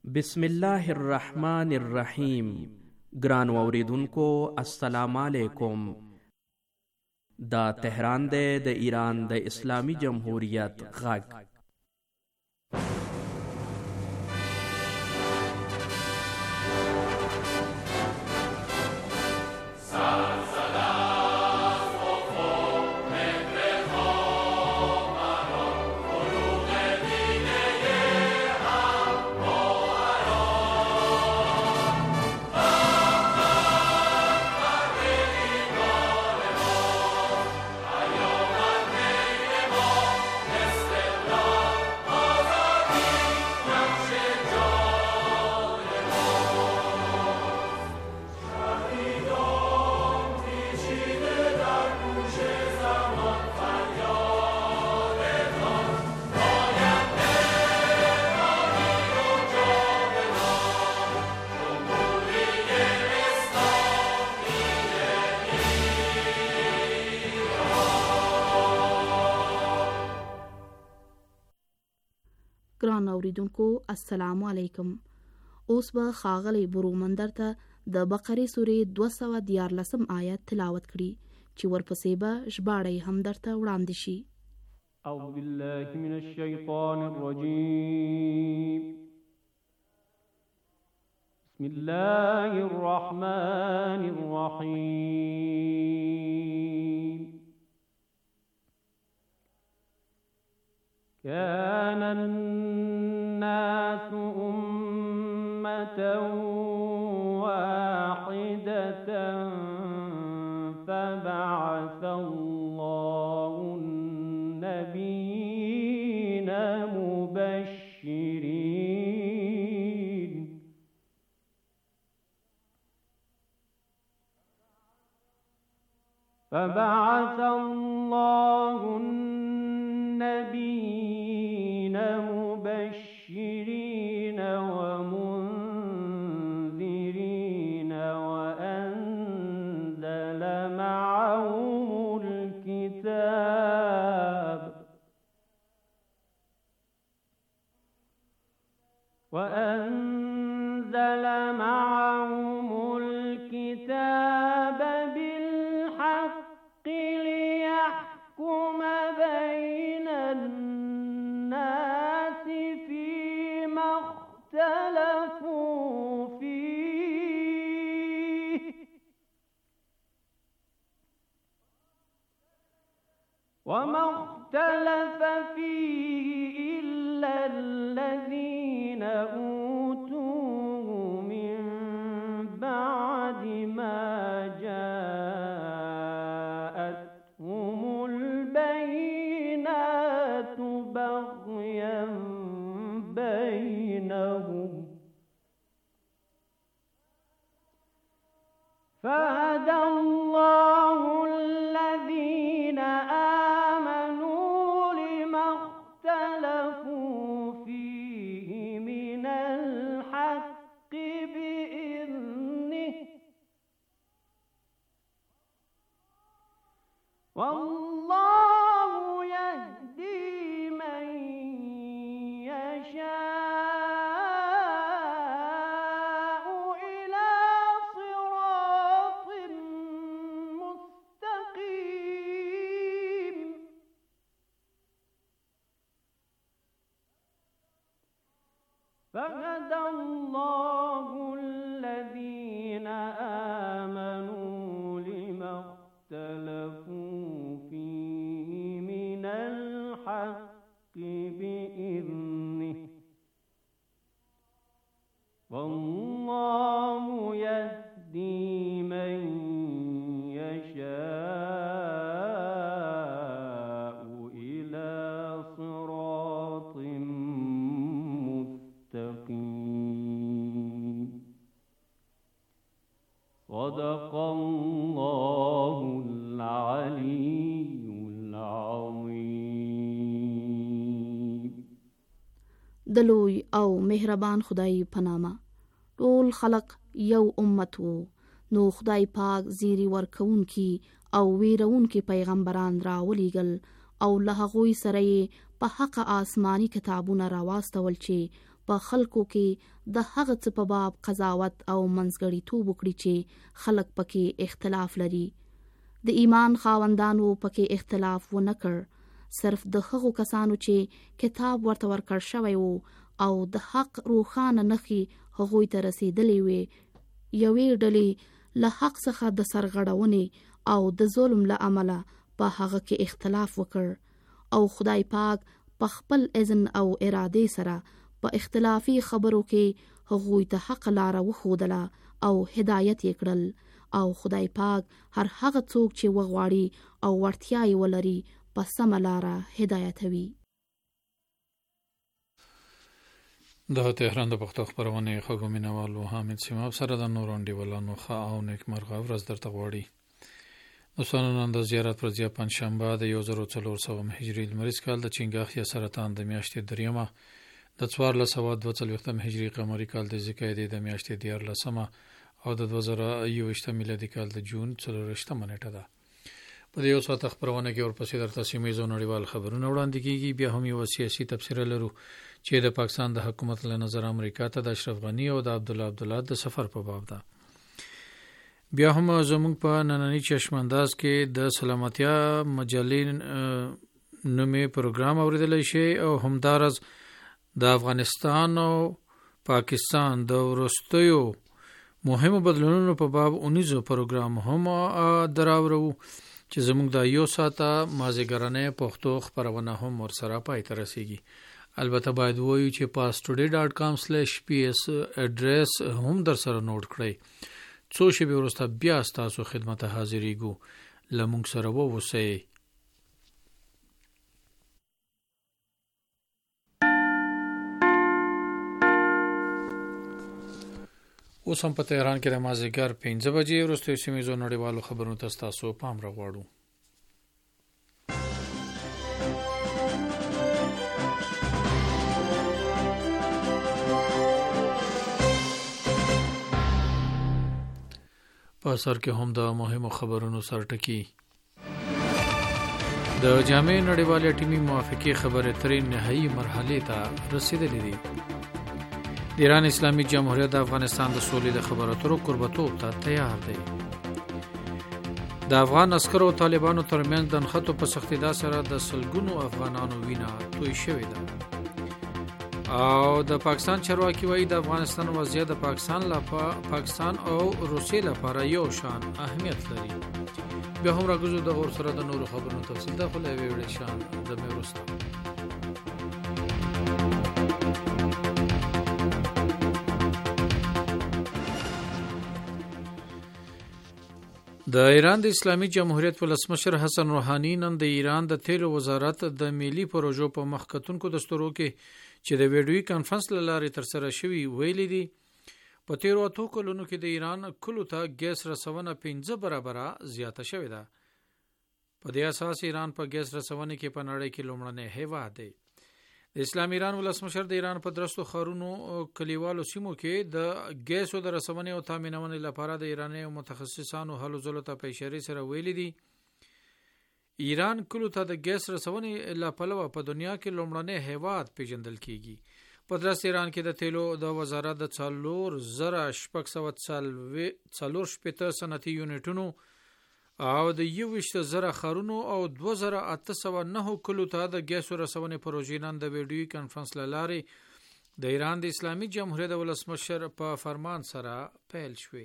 بسم الله الرحمن الرحیم. ګران اوریدونکو السلام علیکم. دا تهران دی د ایران د اسلامی جمهوریت غږ. ګران اوریدونکو السلام علیکم. اوس به ښاغلی برومندر ته د بقرې سورې 214 آیت تلاوت کړي چې ورپسې به ژباړه یې هم درته وړاندې شي. اعوذ بالله من الشیطان الرجیم. بسم الله الرحمن الرحیم. كان الناس أمة واحدة فبعث الله النبيين مبشرين مبشرين ومنذرين وأنزل معهم الكتاب بالحق ليحكم بين الناس فيما اختلفوا فيه وما اختلف فيه إلا الذين أوتوه من بعد ما جاءتهم البينات بغيا بينهم فهدى الله الذين آمنوا لما اختلفوا فيه من الحق بإذنه والله يهدي من يشاء إلى صراط مستقيم فهدى الله الذين آمنوا لما اختلفوا فيه من الحق بإذنه والله يهدي من يشاء إلى صراط مستقيم. صدق الله العلي العظيم. د لوی او مهربان خدای په نامه. ټول خلق یو امت وو، نو خدای پاک زیری ورکوونکی او ویرونکی پیغمبران راولیږل او له هغوی سره یې په حق آسماني کتابونه راواستول چې په خلکو کې د هغه څه په باب قضاوت او منځګړیتوب وکړي چې خلک پکې اختلاف لري. د ایمان خاوندانو پکې اختلاف ونه کړ، صرف د هغو کسانو چې کتاب ورته ورکړ شوی وو او د حق روښانه نښې هغوی ته رسیدلې وې، یوې ډلې له حق څخه د سرغړونې او د ظلم له امله په هغه کې اختلاف وکړ او خدای پاک په خپل اذن او ارادې سره په اختلافي خبرو کې هغوی ته حق لاره وښودله او هدایت یې کړل، او خدای پاک هر هغه څوک چې وغواړي او وړتیا یې ولري په سمه لاره هدایتوي. د تهران د پښتو خپرونې خوږو مینوالو حامد سیماب سره د نورو انډیوالانو ښه او نیکمرغه ورځ درته غواړي. دوستانو، نن د زیارت ورځ پنجشنبه د 1400 هجري لمریز کال د چنګاښ یا سرطان د میاشتې دریمه د 1442 هجري قمري کال د ذوالقعدې د میاشتې 14 او د 2021 میلادي کال د جون 4 نیټه ده. په دې یو ساعت خبرونه کې ورپسې درته سیمه‌ییز نړیوال خبرونه وړاندې کیږي. بیا هم یو سیاسي تبصره لرو چې د پاکستان د حکومت له نظر امریکا ته د اشرف غنی او د عبدالله د سفر په باب ده. بیا هم زموږ په نننی چشمانداز کې د سلامتیا مجلې نومي پروګرام اوریدلی شي او همدارس د افغانستان او پاکستان د وروستیو مهمو بدلونونو په باب 19 پروګرام هم دراورو چې زموږ د یو ساعته مازیګرنۍ پښتو خبرونه هم ورسره پای ته رسیږي. البته باید وایو چې pastoday.com/ps اډرس هم در سره نوٹ کړئ. څو شېبې وروسته بیا ستاسو خدمت حاضرېږو. له موږ سره واوسئ. اوس هم په تهران کې د مازدیګر 5 بجې وروسته سیمه‌ییزو نړیوالو خبرونو ته ستاسو پام راغواړو. په سر کې هم د مهمو خبرونو سرټکی. د جامع نړیوالې اټومي موافقې خبرې ترې نهایي مرحلې ته رسیدلې دي. د ایران اسلامي جمهوریت د افغانستان د سولې د خبرو اترو قربتوب ته تیار دی. د افغان عسکرو او طالبانو ترمنځ د نښتو په سختېدا سره د سلګونو افغانانو وینه توی شوې ده. او د پاکستان چارواکي وایي د افغانستان وضعیت د پاکستان او روسیې لپاره یو شان اهمیت لري. بیا هم راګرځو د غور سره د نورو خبرونو تفصیل ده، خو له یوې وړې شان د مې وروسته. د ایران د اسلامي جمهوریت ولسمشر حسن روحاني نن د ایران د تیلو وزارت د ملي پروژو په مخ کتونکو دستورو کې چې د ویډیوي کانفرنس له لارې ترسره شوی ویلي دي په تیرو 8 کلونو کې د ایران کلو ته ګیس رسونه 15 برابره زیاته شوې ده. په دې اساس ایران په ګیس رسونه کې په نړۍ کې لومړنی هیواد دی. د اسلام ایران ولسمشر د ایران په درستو خارونو کلیوالو سیمو کې د ګیسو د رسونې او تامینونې لپاره د ایراني متخصصانو هلو ځلو ته په اشاره سره ویلي دي ایران کلو ته د ګیس رسونې لپاره په دنیا کې لومړنی هیواد پیژندل کیږي. په درست ایران کې د تیلو د وزارت د 4,640 صنعتي یونټونو او د 21,000 خارونو او 2,809 کلو ته د ګیسو رسونې پروژې نن د ویډیوي کانفرنس له لارې د ایران د اسلامي جمهوریت د ولسمشر په فرمان سره پیل شوې.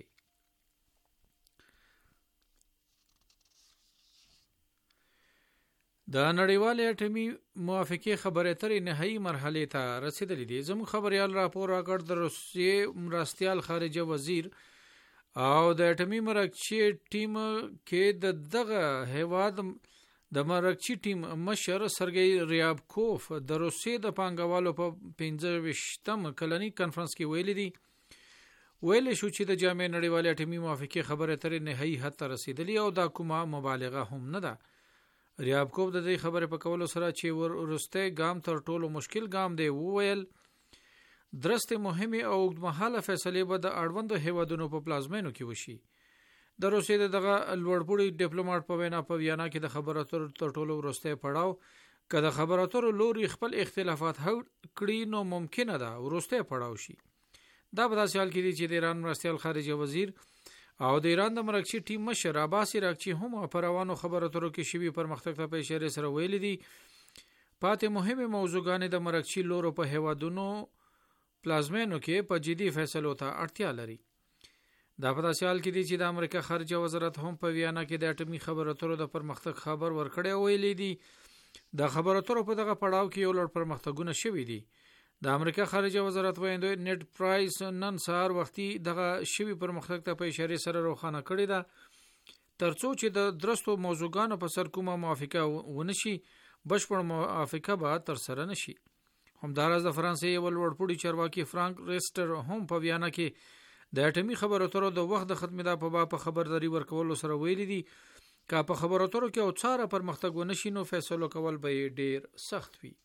د نړیوالې اټومي موافقې خبرې ترې نهایي مرحلې ته رسیدلې دي. زموږ خبريال راپور راکړ د روسیې مرستیال خارجه وزیر او د اټومي مرکچي ټیم کې دغه هیواد د مرکچي ټیم مشر سرګي ریابکوف د روسیې د پانګوالو په 15 کلنی کانفرنس کې ویلي دي شو چې د جامع نړیوالې اټومي موافقې خبرې ترې نهایي حد ته رسیدلې او دا کومه مبالغه هم نه ده. ریابکوف د دې خبرې په کولو سره چې ورسته ګام تر ټولو مشکل ګام دی وویل درسته مهمه او اوږدمهاله فیصلې به د اړوند هیوادونو په پلازمینو کې وشي. د روسیې دغه لوړپوړي ډیپلوماټ په وینا کې د خبرو تر ټولو ورسته پړاو که د خبرو اترو لوري خپل اختلافات حل کړي نو ممکنه ده وروسته پړاو شي. دا په داسې حال کې دی چې د ایران مرستیال خارجه وزیر او د ایران د مرکزي ټیم مشر عباس عراقچي هم په روانو خبرو اترو کې شوي پرمختګ ته په اشاره سره ویلي دي پاتې مهمه موضوعګانې د مرکزي لورو په هیوادونو پلازمینو کې په جدي فیصلو ته اړتیا لري. دا په داسې حال کې دی چې د امریکا خارجه وزارت هم په ویانا کې د اټومي خبرو اترو د پرمختګ خبر ورکړی ویلي دي د خبرو اترو په دغه پړاو کې یو لوړ پرمختګونه شوي دي. د امریکا خارجه وزارت وایي نیټ پرایس نن سهار وختي دغه شوي پرمختګ ته په اشاره سره روښانه کړی ده ترڅو چې د درستو موضوعګانو په سر کومه موافقه ونشي بشپړ موافقه به تر سره نشي. همدارس د فرانسې یو لوړپوړي چارواکي فرانک ریسټر هم په ویانا کې د اټومي خبرو اترو د وخت د ختمېدا په باب خبرداري ورکولو سره ویلي دي که په خبرو اترو کې او څاره پرمختګ ونشي نو فیصلو کول به ډیر سخت وي.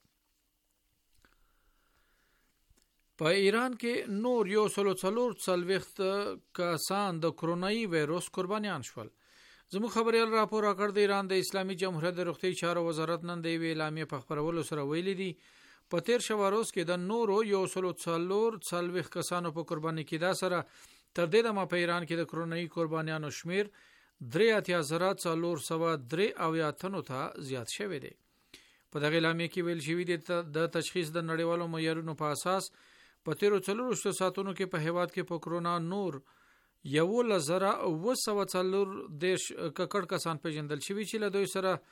په ایران کې نور 140 کسان د کرونایي وایروس قربانیان شول. زموږ خبريال راپور راکړ د ایران د اسلامي جمهوریت د روغتي چارو وزارت نن د ویلې اعلامیه په خبرولو سره ویلي دي په تیر شوه روز کې د نورو 140 کسانو په قرباني کېدا سره تر دې دمه په ایران کې د کرونایي قربانیانو شمیر 3,403 تنو ته زیات شوی دی. په دغه اعلامیه کې ویل شوی دی د تشخیص د نړیوالو معیارونو په اساس په 13 ساعتونو کې په هیواد کې په کرونا نور 1,940 ککړ کسان پیژندل شوي چې له دوی سره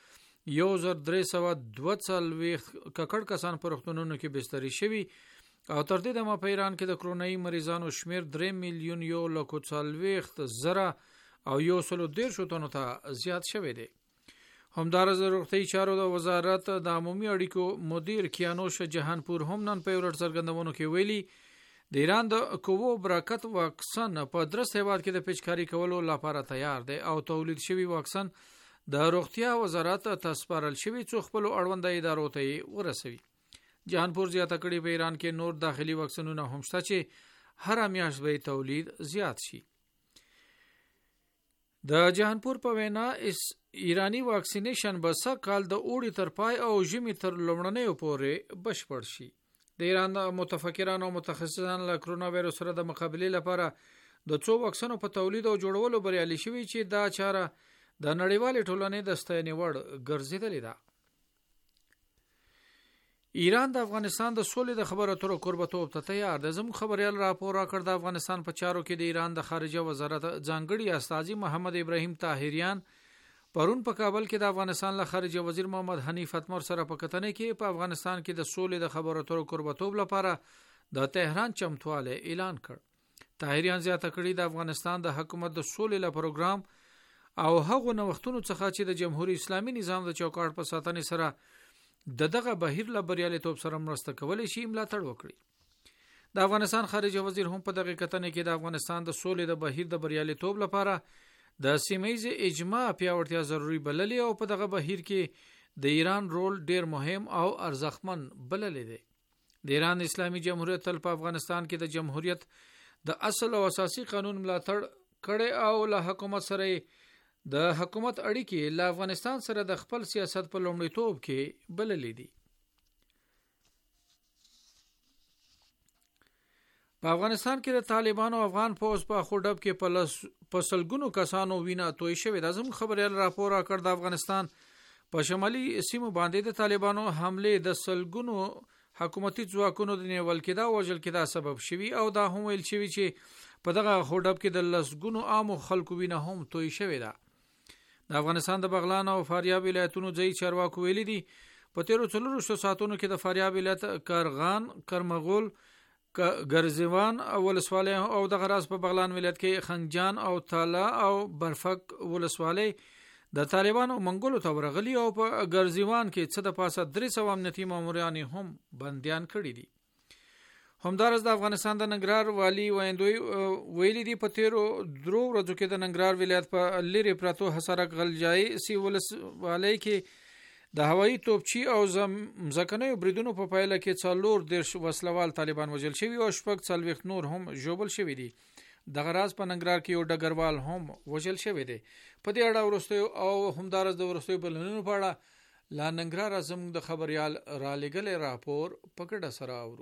1,342 ککړ کسان په روغتونونو کې بستري شوي او تر دې دمه په ایران کې د کرونایي مریضانو شمیر 3,140,000 او 110 تنو ته زیات شوی دی. همدارس روغتي چارو د وزارت د عمومي اړیکو مدیر کیانوش جهانپور هم نن په ورځ څرګندونو کې ویلي د ایران د کوو برکت واکسن په درست هیواد کې د پیچکاری کولو لپاره تیار دی او تولید شوی واکسن د روغتیا وزارت ته سپارل شوی څو خپل اړوند ادارو ته ورسوي. جهانپور زیاته کړي په ایران کې نور داخلي واکسنونه هم شته چې هر میاشت به تولید زیات شي. د جهانپور په وینا ایرانی واکسینیشن به سکهال د اوړي تر پای او ژمي تر لومړنیو پورې بشپړ شي. د ایران متفکران او متخصصان له کرونا وایروس سره د مقابلې لپاره د څو واکسنو په تولید او جوړولو بریالي شوي چې دا چاره د نړیوالې ټولنې د ستاینې وړ ګرځېدلې ده. ایران د افغانستان د سولې د خبرو اترو قربتوب ته تیار ده. زموږ خبريال راپور راکړ د افغانستان په چارو کې د ایران د خارجه وزارت ځانګړي استازي محمد ابراهیم طاهریان پرون په کابل کې د افغانستان له خارجه وزیر محمد حنیف اتمر سره په کتنې کې په افغانستان کې د سولې د خبرو اترو قربتوب لپاره د تهران چمتواله اعلان کړ. طاهریان زیاته کړي د افغانستان د حکومت د سولې له پروګرام او هغو نوښتونو څخه چې د جمهوریت اسلامي نظام د چوکاټ په ساتنې سره دغه بهیر له بریالیتوب سره مرسته کولای شي ملاتړ وکړي. د افغانستان خارجه وزیر هم په دغه کتنې کې د افغانستان د سولې د بهیر د بریالیتوب لپاره د سیمه‌ایز اجماع پیاوړتیا ضروری بللې او په دغه بهیر کې د ایران رول ډیر مهم او ارزښتمن بللې دی. د ایران اسلامي جمهوریت تل په افغانستان کې د جمهوریت د اصل او اساسي قانون ملاتړ کړي او له حکومت سره د حکومت اړیکې له افغانستان سره د خپل سیاست په لومړیتوب کې بللې دي. په افغانستان کې د طالبانو افغان فوج په خوډب کې په سلګونو کسانو وینا توی شوې. د زموږ خبريال راپور راکړ د افغانستان په شمالي سیمو باندې د طالبانو حمله د سلګونو حکومتي ځواکونو د نیول کېدا او وژل کېدا سبب شوی او دا هم ویل شوی چې په دغه خوډب کې د لسګونو عام خلکو وینا هم توی شوې ده. د افغانستان د بغلان او فاریاب ولایتونو ځای چارواکو ویلي دي په 13 ساعتونو کې د فاریاب ولایت کارغان، کرمغول، ګرزوان ولسوالۍ او د غراس په بغلان ولایت کې خنجان او تالا او برفک ولسوالۍ د طالبانو منګولو ته ورغلي او په ګرزوان کې څه د پاسه 300 امنیتي ماموران هم بنديان کړي دي. همدارس د افغانستان د ننګرهار والی ویلي دي په 13 ورځو کې د ننګرهار ولایت په لری پراتو حسرک غلجای سی ولسوالۍ کې د هوایي توپچی او ځمکنیو بریدونو په پایله کې 4 وسلوال طالبان وژل شوي او 40 نور هم ژوبل شوي دي. د غراز په ننګرهار کې یو ډګروال هم وژل شوی دی. په دې اړه ورستیو او همدارس د ورستیو بلنونو په اړه لا ننګرهار زموږ د خبريال را لګلې راپور پکړه سره اورو.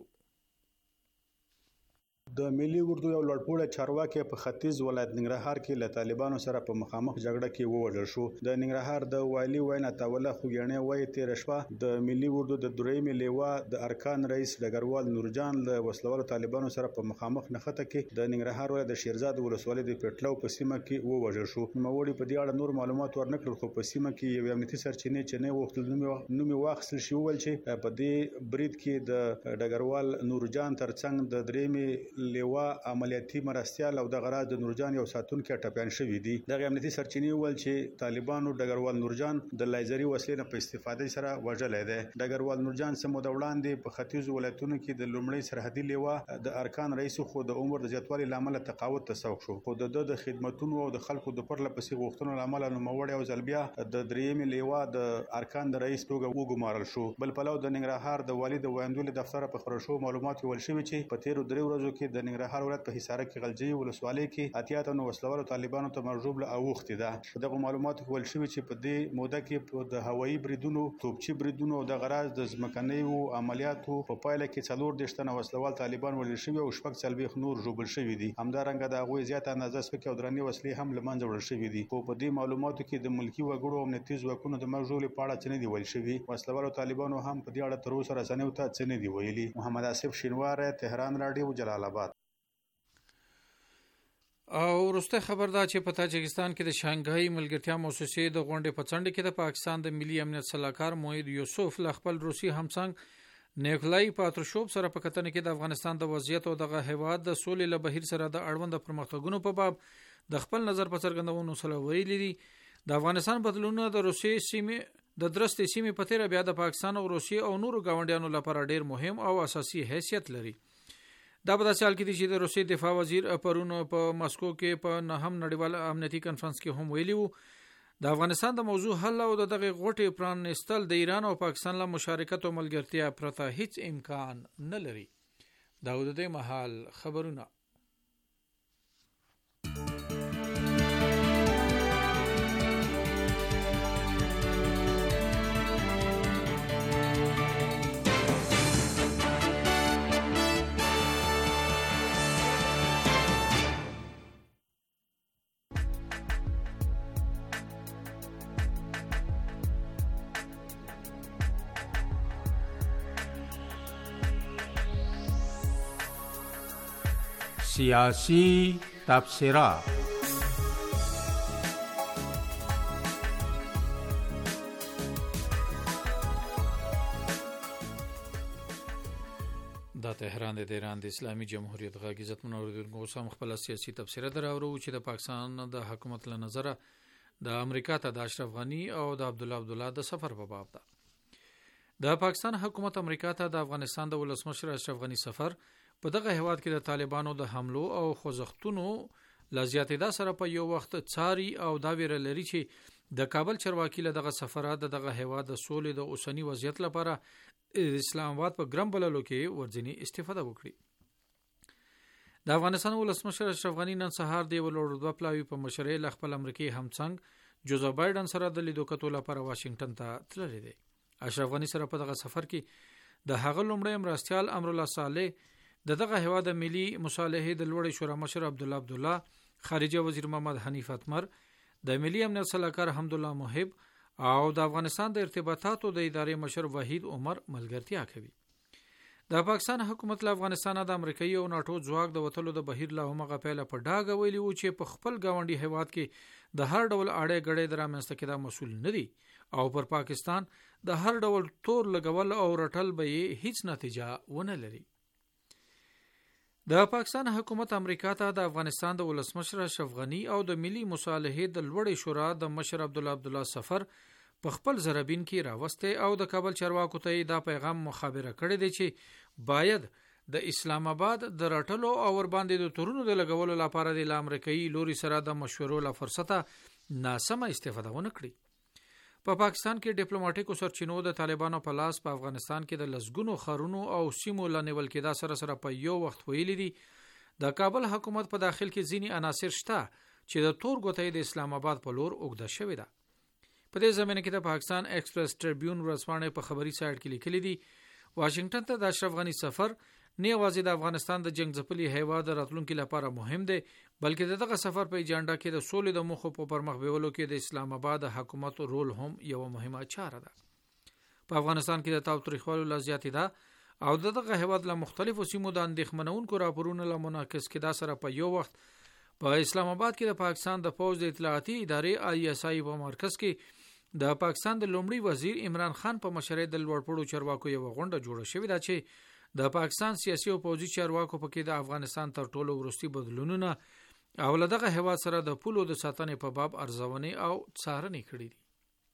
د ملي اردو یو لوړپوړی چارواکي په ختیځ ولایت ننګرهار کې له طالبانو سره په مخامخ جګړه کې ووژل شو. د ننګرهار د والي وینا تاوله خوګیاڼي وایي تیر شپه د ملي اردو د درېمې لیوا د ارکان رئیس ډګروال نورجان له وسلوالو طالبانو سره په مخامخ نښته کې د ننګرهار ولایت د شیرزاد ولسوالۍ د پټلو په سیمه کې ووژل شو. نوموړي په دې اړه نور معلومات ورنکړل، خو په سیمه کې یو امنیتي سرچینې چې نه وختل نوم واخیستل شي وویل چې په دې برید کې د ډګروال نورجان ترڅنګ د درېمې لیوا عملیاتي مرستيال او د غراض د نورجان یو ساتونکي ټپيان شوی دي. د امنیتي سرچینې ول چې طالبانو ډګروال نورجان د لایزري وسلې نه په استفادې سره وژلې ده. ډګروال نورجان سمو د وړاندې په ختیځ ولایتونو کې د لومړی سرحدي لیوا د ارکان رئیس خو د عمر د زیاتوالي لامل تقاعد ته سوق شو، خو د خدماتونو او د خلکو د پرله پسې غوښتنو لامل نوموړی او ځلبیا د درېمې لیوا د ارکان د رئیس توګه وګمارل شو. بل پلو د ننګرهار د والي د ویاندول دفتر په خبرشو معلومات ول شوی چې په تیر 3 ورځو کې د ننګرهار ولایت په حصار کې غلجي ولسوالۍ کې اتیا تنو وسلوالو طالبانو ته مرجوب له اوختي ده. دغه معلومات ول شوی چې په دې موده کې په د هوایي بریدونو، توپچی بریدونو او د غراض د ځمکنیو عملیاتو په پایله کې 4 تنه وسلوال طالبان ولې شوی او شپږ څلويخ نور جوړل شوی دي. همدارنګه د هغوی زیات اندازه سپکه او درنې وسلې هم لمنځه وړل شوی دي. خو په دې معلوماتو کې د ملکی وګړو او امنیتي ځواکونو د مرجوب په اړه څه نه دی ویل شوی. وسلوالو طالبانو هم په دې اړه تر اوسه رسنیو ته څه نه دی ویلي. محمد آصف شینوار، تهران رادیو، جلال آباد. او ورسته خبر دا چې په تاجکستان کې د شانګهای ملګرتیا موسسې د غونډې په څنډه کې د پاکستان د ملي امنیت صلاحکار موحد یوسف له خپل روسي همسنګ نیکلای پاتروشوف سره په کتنه کې د افغانستان د وضعیت او دغه هیواد د سولې له بهیر سره د اړوند پرمختګونو په باب د خپل نظر په څرګندونو سره ویلي دي. د افغانستان بدلونونه د روسي سیمې د درستې سیمې په تیر بیا د پاکستان او روسي او نورو گاونډیانو لپاره ډیر مهم او اساسي حیثیت لري. دا په داسې حال کې دي چې د روسي دفاع وزیر پرون په مسکو کې په نهم نړیوال امنیتي کانفرنس کې هم ویلي وو د افغانستان د موضوع حل او دغه غوټې پرانستل د ایران او پاکستان له مشارکت او ملګرتیا پرته هیڅ امکان نه لري. دا د دې محل خبرونه. سیاسی تبصره. د تهران د ایران د اسلامي جمهوریت غږ عزت منوردونکو سم خپل سیاسي تبصره دراورو چې د پاکستان د حکومت له نظره د امریکا ته د اشرف غنی او د عبدالله د سفر په باب ده. د پاکستان حکومت امریکا ته د افغانستان د ولسمشر اشرف غنی سفر په دغه هیواد کې د طالبانو د حملو او خوځښتونو لزیاتېدا سره په یو وخت څاري او دا ویره لري چې د کابل چرواکي له دغه سفرات دغه هیواد د سولې د اوسنی وضعیت لپاره اسلام آباد په ګرم بللو کې ورځنی استفاده وکړي. د افغانستان ولسمشر اشرف غنی نن سهار د ولور د پلاوی په مشرۍ ل خپل امریکایي همڅنګ جو بایدن سره د لیدو کتو لپاره واشنگټن ته تللی دی. اشرف غنی سره په دغه سفر کې د هغه لومړی مرستيال امرالله صالح دغه هیواد ملي مصالحه د لوړ شورا مشر عبدالله خارجه وزیر محمد حنیف اتمر د ملي امنیت صلاحکار حمدالله محب او د افغانستان د ارتباطاتو د ادارې مشر وحید عمر ملګرتیا کوي. د پاکستان حکومت له افغانستان د امریکایي او ناتو ځواک د وټلو د بهیر له همغه پیله په ډاګه ویلي وو چې په خپل گاونډي هیواد کې د هر ډول اړې غړې درامنځته کېدا مسول نه دي او پر پاکستان د هر ډول تور لګول او رټل به هیڅ نتیجه ونه لري. د پاکستان حکومت امریکا ته د افغانستان د ولسمشر اشرف غنی او د ملي مصالحه د لوړ شورا د مشر عبدالله سفر په خپل زربین کې راوسته او د کابل چرواکو ته دا پیغام مخابره کړی دی چې باید د اسلام آباد د رټلو او ور باندې د تورونو د لګولو لپاره د امریکایي لوري سره د مشورو له فرصته ناسمه استفاده ونه کړي. په پاکستان کې ډیپلوماټیکو سرچینو د طالبانو په لاس په افغانستان کې د لسګونو خارونو او سیمو لنیول کېدا سره په یو وخت ویلي دي د کابل حکومت په داخل کې ځینی عناصر شته چې د تور ګوتې د اسلام آباد په لور اوږده شوې ده. په دې زمینه کې د پاکستان ایکسپریس ټریبیون ورځپاڼې په خبري سایټ کې لیکلي دي واشنگټن ته د اشرف غنی سفر نه یوازې د افغانستان د جنگ ځپلي هیواد راتلونکو لپاره مهم دی بلکې دغه سفر په ایجنډا کې د سولې د مخو په پرمخ بیولو کې د اسلام آباد حکومت رول هم یو مهمه چاره ده په افغانستان کې د تاوتریخوالو لزیاتې ده او دغه هیواد له مختلفو سیمو د اندېښمنونکو راپورونو له منعکس کېدا سره په یو وخت په اسلام آباد کې د پاکستان د فوج د اطلاعاتي ادارې ISI په مرکز کې د پاکستان د لومړي وزیر عمران خان په مشرۍ د لوړپوړو چارواکو یو غونډه جوړه شوې ده چې د پاکستان سیاسي او پوځي چارواکو پکې د افغانستان تر ټولو وروستي بدلونونه او لدغه هیواد سره د پولو د ساتنې په باب ارزونې او څارنې کړې دي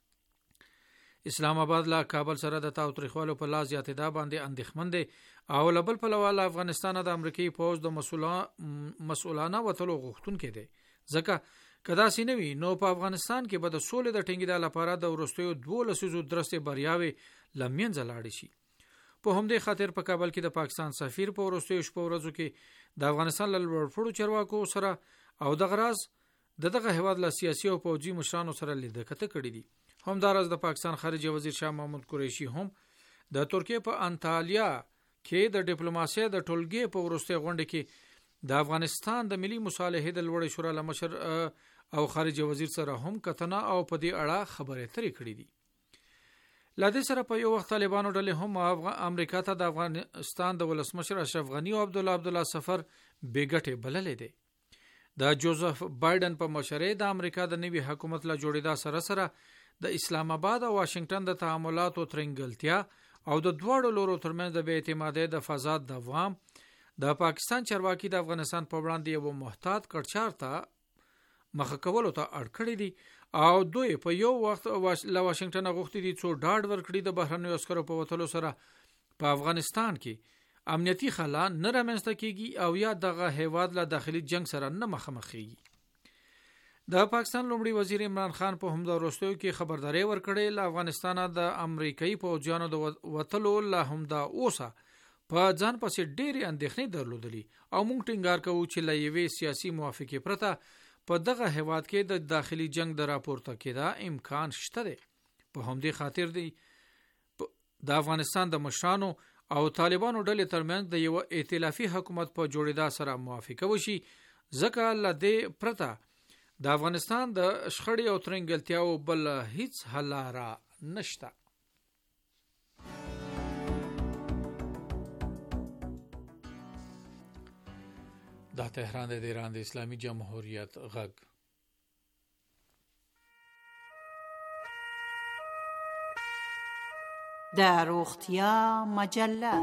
اسلام آباد له کابل سره د تاوتریخوالو په لاس زیاتېدا باندې اندېښمن دی او لبل په لوال افغانستان د امریکایي پوز د مسؤلانه وتلو غوښتونکي دی ځکه کدا سینوي نو په افغانستان کې به د سولې د ټینګېدا لپاره د ورستیو 12 درسته بریاوي لمنځه لاړ شي په همدې خاطر په کابل کې د پاکستان سفیر په ورستیو شپو ورځو کې د افغانستان له لوړپوړو چارواکو سره او د غراز دغه هیواد له سیاسي او پوځي مشرانو سره لیدکته کړې دي همدارس د پاکستان خارجه وزیر شاه محمود قریشي هم د ترکیه په انټالیا کې د ډیپلوماسۍ د ټولګي په ورسته غونډه کې د افغانستان د ملي مصالحې د لوړ شورا لمشر او خارجه وزیر سره هم کتنه او په دې اړه خبرې اترې کړې دي لدې سره په یو وخت طالبانو ډلې هم امریکا ته د افغانستان د ولسمشر اشرف غنی او عبدالله سفر بیګټه بللې دي د جوزف بایدن په مشرۍ د امریکا د نوي حکومت له جوړېدا سره د اسلام آباد او واشنگټن د تعاملاتو ترنګلتیا او د دواړو لورو ترمنځ د بې اعتمادۍ د فساد دوام د پاکستان چارواکي د افغانستان په وړاندې یو محتاط کړچار ته مخه کولو ته اړ کړی دي او دوی په یو وخت له واشنگټن غوښتي دي څو ډاډ ورکړي د بهرنیو عسکرو په وتلو سره په افغانستان کې امنیتي خلا نه رامنځته کیږي او یا دغه هیواد له داخلي جنگ سره نه مخامخېږي د پاکستان لومړي وزیر عمران خان په همدا وروستیو کې خبرداري ورکړې له افغانستان د امریکایي پوځیانو د وتلو له همدا اوسه په ځان پسې ډېری اندېښنې درلودلې او موږ ټینګار کوو چې له یوې سیاسي موافقې پرته په دغه هیواد کې د داخلي جنگ د راپورته کېدا امکان شته دی په همدې خاطر دی د افغانستان د مشرانو او طالبانو ډلې ترمنځ د یو ائتلافي حکومت په جوړېدا سره موافقه وشي ځکه له دې پرته د افغانستان د شخړې او ترنګلتیاو بل هیڅ حل لاره نشته دا تهران د ایران د اسلامي جمهوریت غږ د روغتیا مجله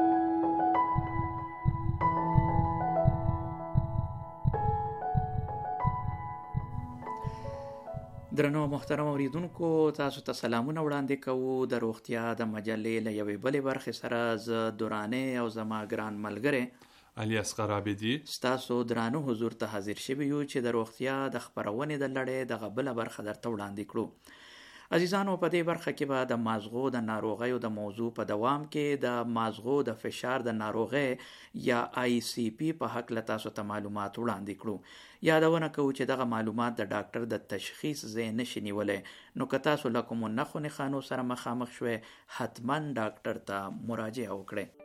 درنو محترم اوریدونکو تاسو ته سلامونه وړاندې کوو د روغتیا د مجلې له یوې بلې برخې سره ز دورانه او زما ګران ملګری علي اصغر عابدي ستاسو درانه حضور ته حاضر شوی یو چې د روغتیا د خبرونې د لړۍ د غبله برخه درته وړاندې کړو عزیزانو په دې برخه کې به د مازغو د ناروغیو د موضوع په دوام کې د مازغو د فشار د ناروغي یا ICP په حق له تاسو ته معلومات وړاندې کړو یادونه کوو چې دغه معلومات د ډاکټر د تشخیص ځای نشي نیولای نو که تاسو له کومو نښو نښانو سره مخامخ شوئ حتما ډاکټر ته مراجعه وکړئ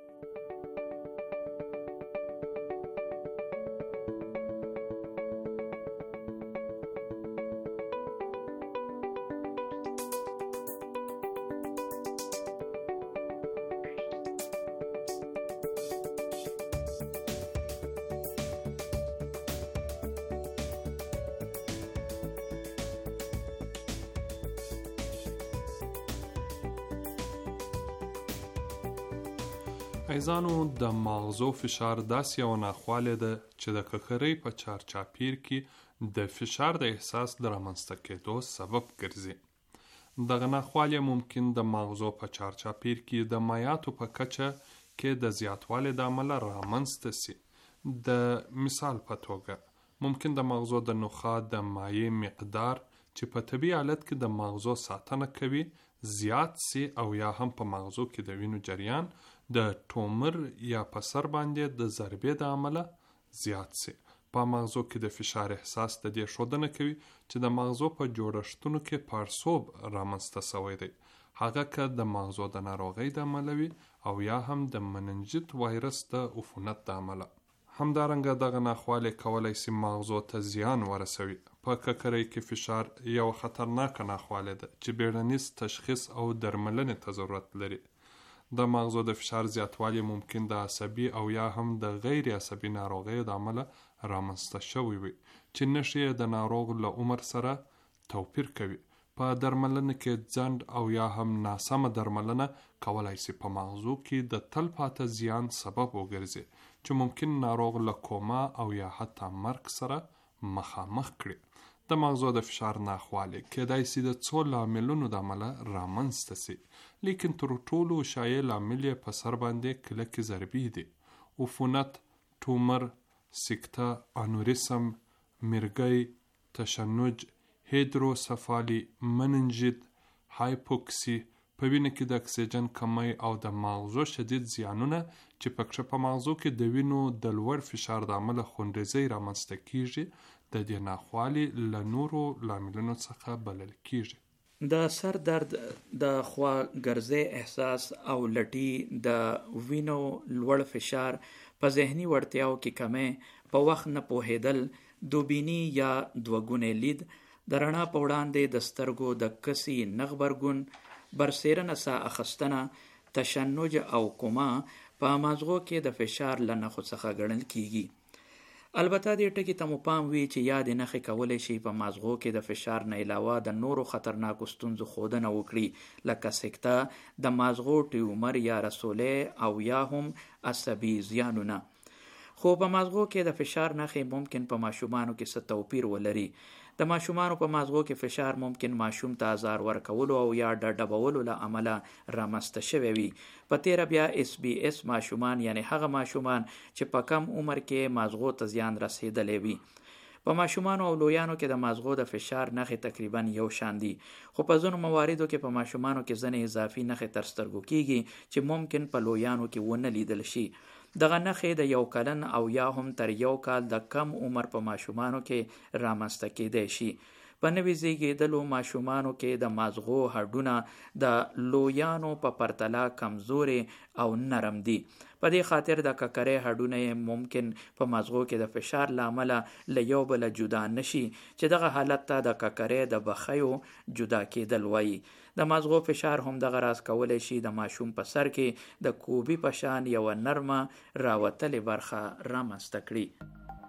عزیزانو د مغزو فشار داسې یو ناخواله ده چې د ککرۍ په چارچاپیر کې د فشار د احساس د رامنځته کېدو سبب ګرځي دغه ناخواله ممکن د مغزو په چارچاپیر کې د مایعاتو په کچه کې د زیاتوالي د عمله رامنځته سي د مثال په توګه ممکن د مغزو د نخاع د مایع مقدار چې په طبیعي حالت کې د مغزو ساتنه کوي زیات سي او یا هم په مغزو کې د وینو جریان د ټومر یا په سر باندې د ضربې د عمله زیات سي په مغزو کې د فشار احساس د دې ښودنه کوي چې د مغزو په جوړښتونو کې پړسوب رامنځته شوی دی، هغه که د مغزو د ناروغۍ د امله وي او یا هم د مننجیت وایرس د عفونت د امله. همدارنګه دغه ناخوالی کولی شي مغزو ته زیان ورسوي. په ککرۍ کې فشار یو خطرناکه ناخوالی ده چې بیړنیز تشخیص او درملنې ته ضرورت لري. د مغزو د فشار زیاتوالی ممکن د عصبي او یا هم د غیر عصبي ناروغیو د امله رامنځته شوی وي چې نښې د ناروغ له عمر سره توپیر کوي. په درملنه کې ځنډ او یا هم ناسمه درملنه کولای شي په مغزو کې د تل پاته زیان سبب وګرځي چې ممکن ناروغ له کوما او یا حتی مرګ سره مخامخ کړي. د مغزو د فشار ناخوالی کېدای شي د څو لاملونو د امله رامنځته شي، لیکن تر ټولو شایع لامل یې په سر باندې کلکې ضربې دي. عفونت، تومر، سکته، انوریسم، مرګی، تشنج، هیدروسفالی، مننجیت، هایپوکسی، په وینه کې د اکسیجن کمی او د مغزو شدید زیانونه چې پکې په مغزو کې د وینو د لوړ فشار د امله خونریزۍ رامنځته کیږي د دې ناخوالي له نورو لاملونو څخه بلل کیږي. د سر درد، د خوا ګرځې احساس او لټي، د وینو لوړ فشار، په ذهني وړتیاو کې کمی، په وخت نه پوهېدل، دوبیني یا دوګونی لید، د رڼا په وړاندې د سترګو د کسي نه غبرګون، برسیرنه ساه اخیستنه، تشنج او کوما په مغزو کې د فشار له نښو څخه ګڼل کیږي. البته دې ټکي ته مو پام وي چې یادې نښې کولی شي په مغزو کې د فشار نه علاوه د نورو خطرناکو ستونزو ښودنه وکړي، لکه سکته، د مغزو ټیومر یا رسولی او یا هم عصبي زیانونه. خو په مغزو کې د فشار نښې ممکن په ماشومانو کې څه توپیر ولري. د ماشومانو په مغزو کې فشار ممکن ماشوم ته آزار ورکولو او یا ډډبولو له امله رامنځته شوی وي. په تیره بیا SBS ماشومان، یعنی هغه ماشومان چې په کم عمر کې مغزو ته زیان رسیدلی وي. په ماشومانو او لویانو کې د مغزو د فشار نښې تقریبا یو شان دي، خو په ځینو مواردو کې په ماشومانو کې ځینې اضافي نښې تر سترګو کیږي چې ممکن په لویانو کې ونه لیدل شي. دغه نښې د 1 کلن او یا هم تر 1 کال د کم عمر په ماشومانو کې رامنځته کیدای شي. په نوي زیږیدلو ماشومانو کې د مغزو هډونه د لویانو په پرتله کمزوري او نرم دي. په دې خاطر د ککرۍ هډونه ممکن په مغزو کې د فشار له امله له یو بل جدا نشي چې دغه حالت ته د ککرۍ د بخیو جدا کېدل وایي. د مغزو فشار هم دغه راز کولی شي د ماشوم په سر کې د کوبي په شان یوه نرمه راوتلې برخه رامنځته کړي.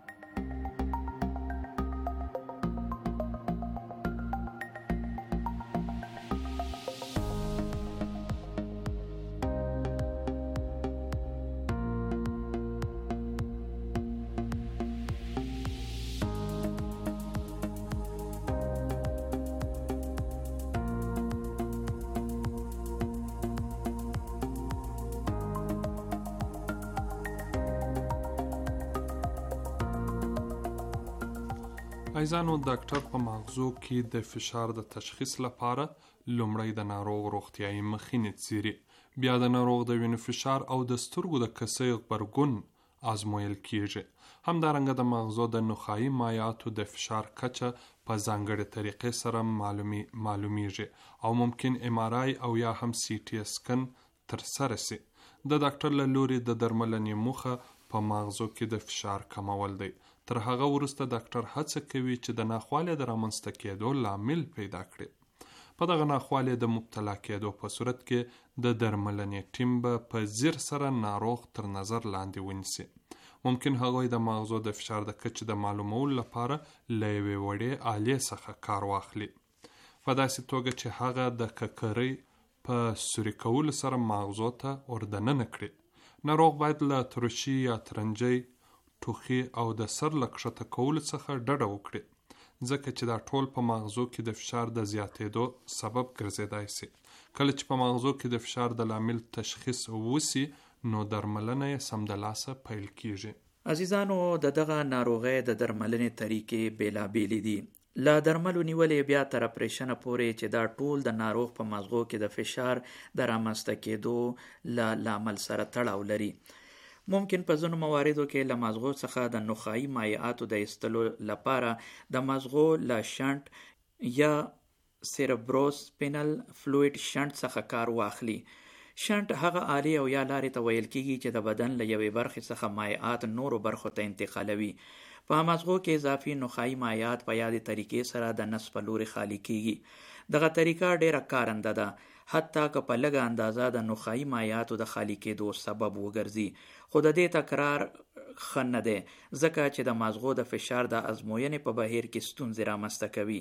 عزیزانو، ډاکټر په مغزو کې د فشار د تشخیص لپاره لومړی د ناروغ روغتیایي مخینې څیري، بیا د ناروغ د وینې فشار او د سترګو د کسي غبرګون ازمویل کیږي. همدارنګه د مغزو د نخاعي مایعاتو د فشار کچه په ځانګړې طریقې سره معلومیږي او ممکن MRI او یا هم CT سکن ترسره شي. د ډاکټر له لوري د درملنې موخه په مغزو کې د فشار کمول دی. تر هغه وروسته ډاکټر هڅه کوي چې د ناخوالې د رامنځته کېدو لامل پیدا کړي. په دغه ناخوالې د مبتلا کېدو په صورت کې د درملنې ټیم به په ځیر سره ناروغ تر نظر لاندې ونیسي. ممکن هغوی د مغزو د فشار د کچې د معلومولو لپاره له یوې وړې آلې څخه کار واخلي، په داسې توګه چې هغه د ککرۍ په سوري کولو سره مغزو ته وردننه کړي. ناروغ باید له ترشي یا ترنجۍ، ټوخي او د سر له کښته کولو څخه ډډه وکړي، ځکه چې دا ټول په مغزو کې د فشار د زیاتېدو سبب ګرځېدای شي. کله چې په مغزو کې د فشار د لامل تشخیص وسی نو درملنه یې سمدلاسه پیل کیږي. عزیزانو، دغه ناروغۍ د درملنې طریقې بیلابیلې دي، له درملو نیولې بیا تر اپریشنه پورې چې دا ټول د ناروغ په مغزو کې د فشار د رامنځته کېدو له لامل سره تړاو لري. ممکن په ځینو مواردو کې له مازغو څخه د نخاعي مایعاتو د ایستلو لپاره د مازغو له شنټ یا سیربروسپینل فلوید شنټ څخه کار واخلي. شنټ هغه آلې او یا لارې ته ویل کیږي چې د بدن له یوې برخې څخه مایعات نورو برخو ته انتقالوي. په مازغو کې اضافي نخاعي مایعات په یادې طریقې سره د نس په لوري خالي کیږي. دغه طریقه ډیره کارنده ده، حتی که په لږه اندازه د نخاعي مایعاتو د خالي کېدو سبب وګرځي. خو د دې تکرار ښه نه دی، ځکه چې د مازغو د فشار د ازموینې په بهیر کې ستونزې رامنځته کوي.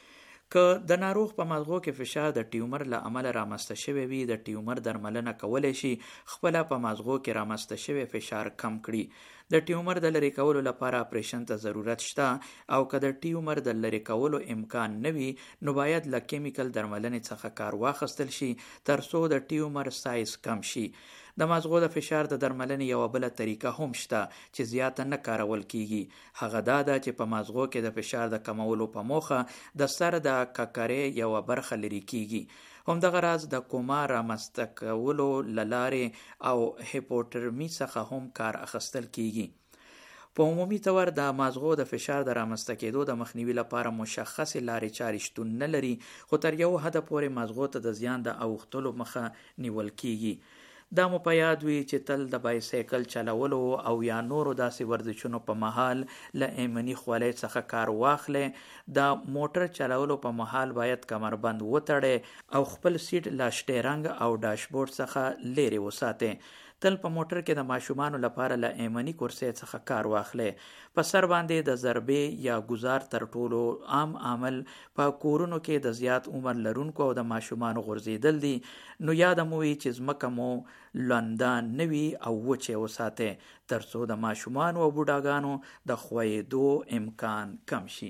که د ناروغ په مازغو کې فشار د ټیومر له امله رامنځته شوی وي، د ټیومر درملنه کولی شي خپله په مازغو کې رامنځته شوی فشار کم کړي. د ټیومر د لرې کولو لپاره اپریشن ته ضرورت شته، او که د ټیومر د لرې کولو امکان نه وي نو باید له کیمیکل درملنې څخه کار واخیستل شي تر څو د ټیومر سایز کم شي. د مازغو د فشار د درملنې یوه بله طریقه هم شته چې زیاته نه کارول کیږي. هغه دا ده چې په مازغو کې د فشار د کمولو په موخه د سر د ککرې یوه برخه لرې کیږي. همدغه راز د کوما رامنځته کولو له لارې او هیپوټرمي څخه هم کار اخیستل کیږي. په عمومي طور د مازغو د فشار د رامنځته کېدو د مخنیوي لپاره مشخصې لارې چارې شتون نه لري، خو تر یو حده پورې مازغو ته د زیان د اوښتلو مخه نیول کیږي. دا مو په یاد وي چې تل د بایسیکل چلولو او یا نورو داسې ورزشونو په مهال له ایمني خولۍ څخه کار واخلئ. د موټر چلولو په مهال باید کمربند وتړئ او خپل سیټ له سټیرنګ او ډاشبورډ څخه لرې وساتئ. تل په موټر کې د ماشومانو لپاره له ایمني کرسۍ څخه کار واخلئ. په سر باندې د ضربې یا ګزار تر ټولو عام عمل په کورونو کې د زیات عمر لرونکو او د ماشومانو غورځېدل دي. نو یاد مو وي چې ځمکه مو لنده نه وي او وچې وساتئ تر څو د ماشومانو او بوډاګانو د ښویېدو امکان کم شي.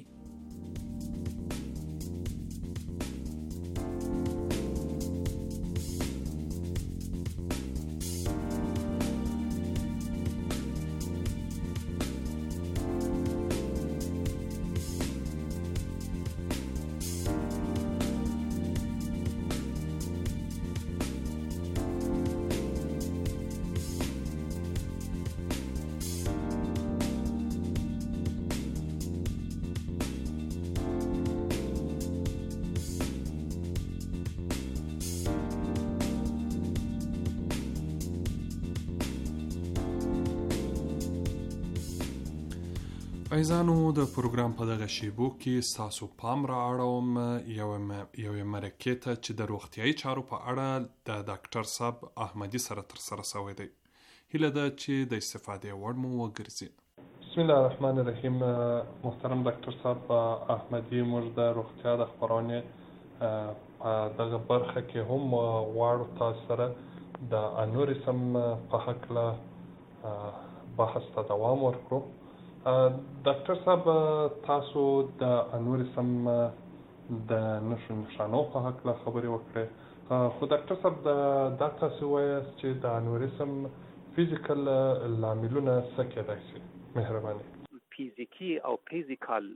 عزیزانو، د پروګرام په دغه شیبو کې ستاسو پام را اړوم یوې مرکې ته چې د روغتیایي چارو په اړه د ډاکټر صاحب احمدي سره ترسره شوی دی. هیله ده چې د استفادې وړ مو وګرځي. بسم الله الرحمن الرحیم. محترم ډاکټر صاحب احمدي، موږ د روغتیا د خپرونې په دغه برخه کې هم غواړو تاسو سره د انوریزم په هکله بحث ته دوام ورکړو. ډاکټر صاحب، تاسو د انوریزم د نښو نښانو په هکله خبرې وکړې، خو ډاکټر صاحب دا تاسو وایاست چې د انوریزم فیزیکل لاملونه څه کېدای شي؟ مهرباني. فیزیکی او فیزیکال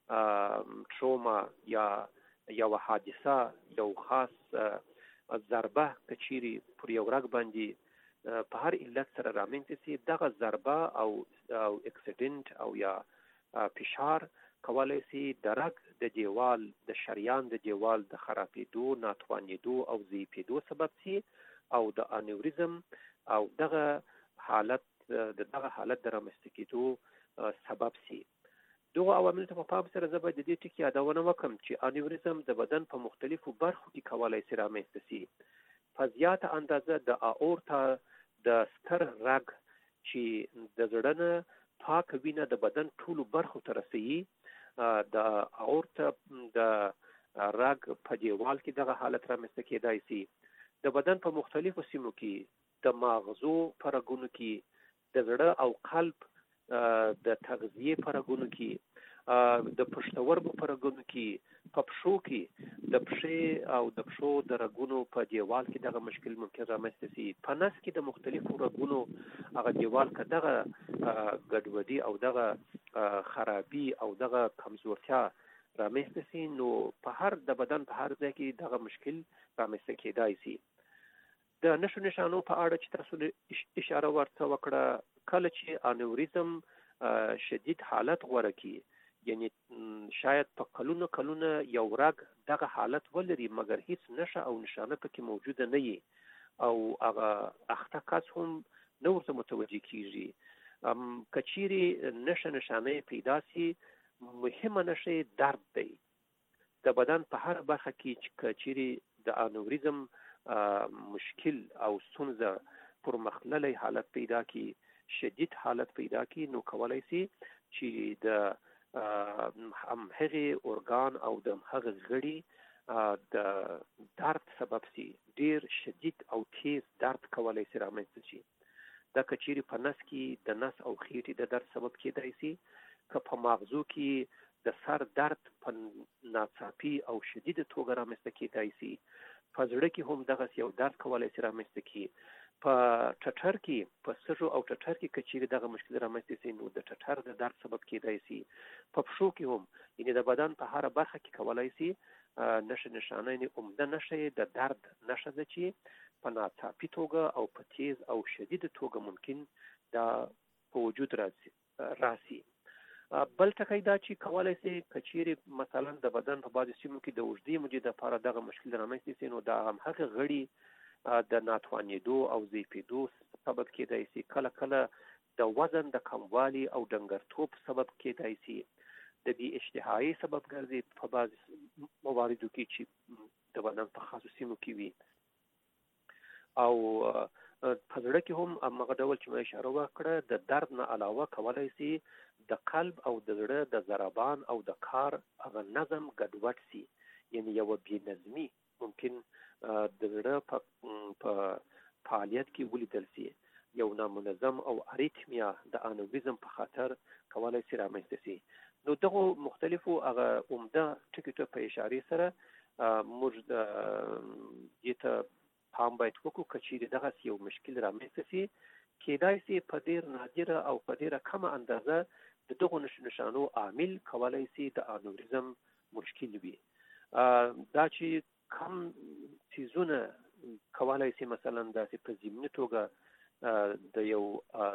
تروما یا یو حادثه، یو خاص ضربه که چیرې پر یو رګ باندې په هر علت سره رامنځته شي، دغه ضربه او اکسیډنټ او یا فشار کولی شي د رګ د دیوال، د شریان د دیوال د خرابېدو، ناتوانېدو او ضعیفېدو سبب شي او د انوریزم او دغه حالت د رامنځته کېدو سبب شي. دغه عواملو ته په پام سره زه باید د دې ټکي یادونه وکړم چې انوریزم د بدن په مختلفو برخو کې کولی شي رامنځته شي. په زیاته اندازه د اورتا د ستر رګ چې د زړه نه پاکه وینه د بدن ټولو برخو ته رسوي، د اورتا د رګ په دیوال کې دغه حالت رامنځته کېدای شي. د بدن په مختلفو سیمو کې، د ماغزو په رګونو کې، د زړه او قلب د تغذیې په رګونو کې، د پښتورګو په رګونو کې، په پښو کې، د پښې او د پښو د رګونو په دیوال کې دغه مشکل ممکن رامنځته شي. په نس کې د مختلفو رګونو هغه دیوال که دغه ګډوډي او دغه خرابي او دغه کمزورتیا رامنځته شي، نو د بدن په هر ځای کې دغه مشکل رامنځته کېدای شي. د نښو نښانو په اړه چې تاسو اشاره ورته وکړه، کله چې انوریزم شدید حالت غوره کی، یعنی شاید په کلونه یو رګ دغه حالت ولري مګر هیڅ نښه او نشانه پکې موجوده نه وي او هغه اخته کس هم نه ورته متوجه کیږي. کچيري نښه نشانه پیدا سي، مهمه نښه درد دی. د بدن په هر برخه کې چې کچيري د انوریزم مشکل او ستونزه پرمخللی حالت پیدا کی، شدید حالت پیدا کی، نو کولای سي چې د هغه ارګان او د هغه غړي د درد سبب سي، ډیر شدید او تیز درد کولای سي رامنځته شي. دا کچيري په نس کې د نس او خېټې د درد سبب کېدای سي، که په مغزو کې د سر درد په ناڅاپي او شدید توګه رامنځته کېدای سي، په زړه کې هم دغه یو درد کولای سي رامنځته کی، په ټټر کې په سږو او ټټر کې کچيري دغه مشکل رامنځته سي نو د ټټر د درد سبب کېدای سي. په پښو کې هم یعنی د بدن په هر برخه کې کولای سي نښه نشانه یعنی عمده نښه د درد نښه ده چې په ناڅاپي توګه او په تیز او شدید توګه ممکن دا په وجود راسي. بل ټکی دا چې کولای سي کچيري مثلا د بدن په بعضو سیمو کې د اوږدې مودې لپاره دغه مشکل رامنځته سي، نو دا هم هغه غړي د ناتوانېدو او ضعیفېدو سبب کېدای سي، کله د وزن د کموالي او ډنګرتوب سبب کېدای سي، د بې اشتهایي سبب ګرځي په بعضو مواردو کې چې د بدن په خاصو سیمو کې وي. او په زړه کې هم هغه ډول چې ما اشاره وکړه د درد نه علاوه کولای سي د قلب او د زړه د ضربان او د کار هغه نظم ګډوډ سي، یعنی یو بې نظمي ممکن د زړه په فعالیت کې ولیدل سي، یو نامنظم او اریتمیا د انوریزم په خاطر کولای سي رامنځته سي. نو دغه مختلفو هغه عمده ټکي ته په اشاره سره موږ دې ته پام باید وکړو کچيري دغه یو مشکل رامنځته سي، کېدای سي په ډیر نادره او په ډیره کمه اندازه د دغه نشانو عامل کولای سي د انوریزم مشکل وي. دا چې کم سیزونه کولای سي مثلا داسې په ضمني توګه د یو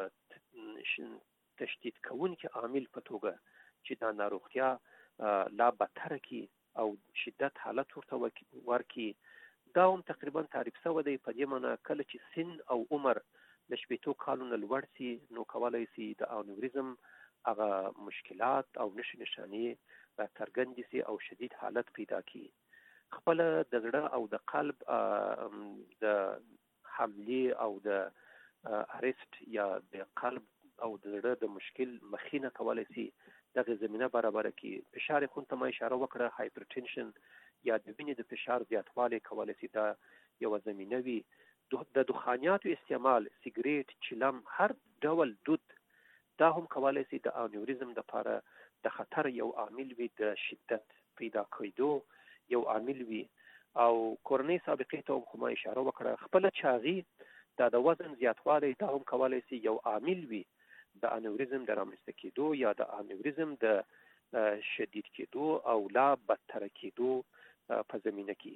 تشدید کوونکي عامل په توګه چې دا ناروغتیا لا بدتر کی او شدت حالت ورته ورکی، دا هم تقریبا تعریف شوی دی په دې معنی کله چې سن او عمر ل 80 کالونو لوړ سي نو کولای سي د انوریزم هغه مشکلات او نښې نښانې څرګندې سي او شدید حالت پیدا کی. خپل د زړه او د قلب د حملې او د ارست یا د قلب او د زړه د مشکل مخینه کولای سي دغه زمینه برابر کی. فشار خون ته ما اشاره وکړه، هایپرټنشن یا د وینې د فشار زیاتوالی کولای سي دا یو زمینه وي. د دخانیاتو استعمال، سیګریټ، چلم، هر ډول دود دا هم کولای سي د انوریزم لپاره د خطر یو عامل وي، د شدت پیدا کېدو یو عامل وي. او کورنۍ سابقې ته هم ما اشاره وکړه، خپل چاغي د وزن زیاتوالی دا هم کولای سي یو عامل وي د انوریزم د رامنځته کېدو یا د انوریزم د شدید کېدو او لا بدتر کېدو په زمینه کې.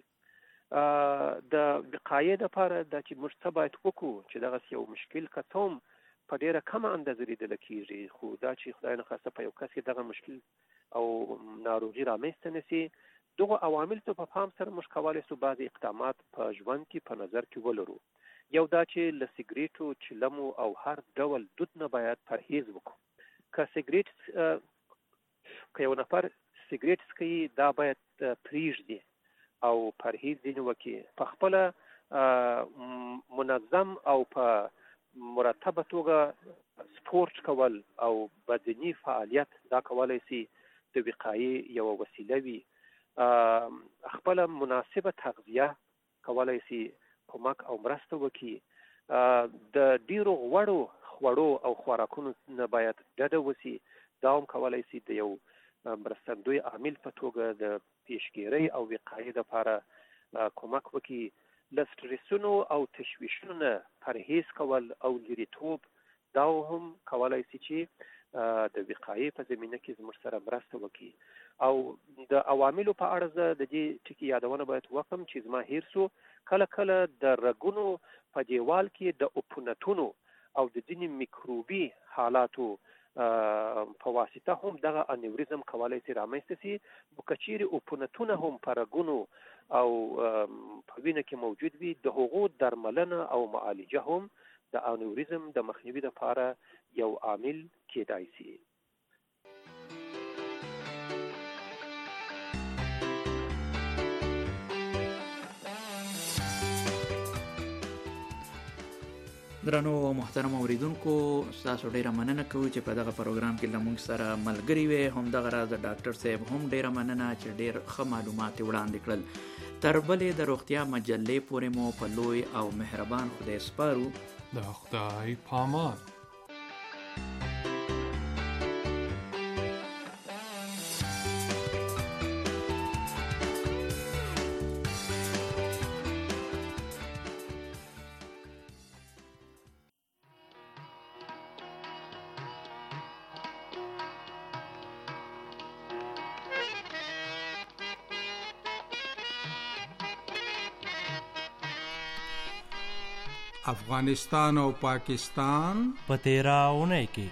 د وقایې لپاره دا چې موږ څه باید وکړو چې دغه یو مشکل که څه هم په ډیره کمه اندازه لیدل کېږي، خو دا چې خدای نخواسته په یو کس کې دغه مشکل او ناروغي رامنځته نه سي، دغه عوامل ته په پام سره موږ کولی سو بعضې اقدامات په ژوند کې په نظر کې ولرو. یو دا چې له سیګریټو، چلمو او هر ډول دود نه باید پرهیز وکړو. که یو نفر سیګریټ څکوي دا باید پرېږدي او پرهیز ځینې وکړي. په خپله منظم او په مرتبه توګه سپورت کول او بدني فعالیت دا کولی سي د وقایې یوه وسیله وي. خپله مناسبه تغذیه کولی سي کمک او مرسته وکړي. د ډیرو غوړو خوړو او خوراکونو نه باید ډډه وسي، دا هم کولی سي د یو مرستندوی عامل په توګه د پیشګیرۍ او وقایې لپاره کمک وکړي. له سټرسونو او تشویشونو نه پرهیز کول او لریتوب دا هم کولی سي چې د وقایې په زمینه کې زموږ سره مرسته وکړي. او د عواملو په اړه زه د دې ټکي یادونه باید وکړم چې زما هیر سو کله کله د رګونو په دیوال کې د عفونتونو او د ځینې میکروبي حالاتو په واسطه هم دغه انیوریزم کولی شي رامنځته شي. نو که چیرې عفونتونه هم په رګونو او په وینه کې موجود وي، د هغو درملنه او معالجه هم د انیوریزم د مخنیوي لپاره یو عامل کېدای شي. درنو محترم اوریدونکو، تاسو ډیره مننه کوو چې په دغه پروګرام کې لمونږ سره ملګری وي. هم دغه راز د ډاکټر صاحب هم ډیره مننه چې ډیر ښه معلومات وړاندې کړل. تر بلې د روغتیا مجلې پورې مو په لوی او مهربان خدای سپارو. د خدای پامان. افغانستان او پاکستان په تیراونه کې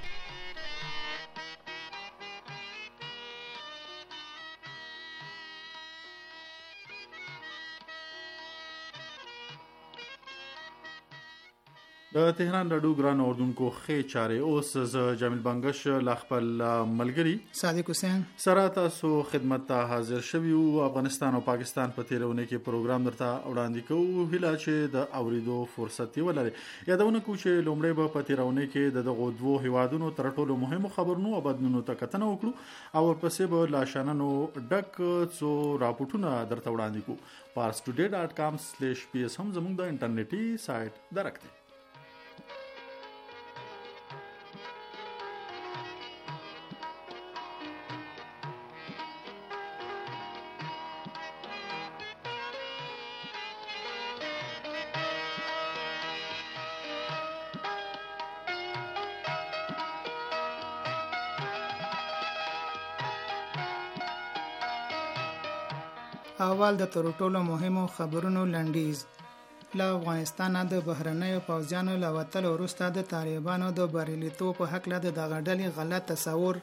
د تهران راډیو ګران اوردونکو خې چاره اوس ز جمیل بنگش لخپل ملګری صادق حسین سره تاسو خدمت ته حاضر شوی او افغانستان او پاکستان په تیرونه کې پروګرام درته وړاندې کوو. هیله چې د اوریدو فرصت ولري. یادونه کوم چې لومړی به په تیرونه کې دغه دوه هیوادونو تر ټولو مهمو خبرونو او بدلونونو ته کتنه وکړو او ورپسې به لاشانانو ډک څو راپورټونه درته وړاندې کوو. parstoday.com/ps هم زموږ د انټرنیټي سایت درکته. اول د تر ټولو مهمو خبرونو لنډیز. له افغانستان د بهرنیو پوځیانو له وتلو وروسته د طالبانو د بریالیتوب په هکله د دغه ډلې غلط تصور.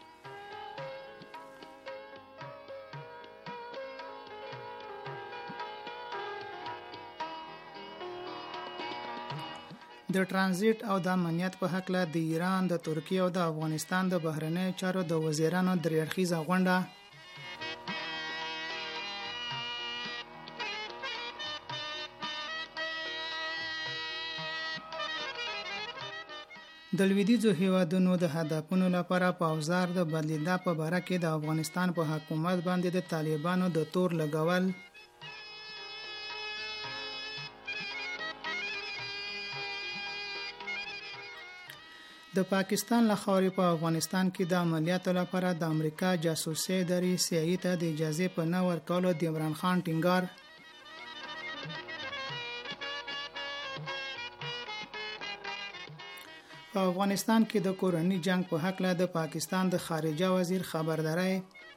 د ترانزیت او د امنیت په هکله د ایران، د ترکیه او د افغانستان د بهرنیو چارو د وزیرانو درې اړخیزه غونډه. د لویدیځو هیوادونو د هدفونو لپاره پوځار د بدلیدا په باره کې د افغانستان په حکومت باندې د طالبانو د تور لګول. د پاکستان له خاورې په افغانستان کې د عملیاتو لپاره د امریکا جاسوسي ادارې CIA ته د اجازه په نه ورکولو د عمران خان ټینګار. په افغانستان کې د کورنۍ جنگ په هکله د پاکستان د خارجه وزیر خبرداري.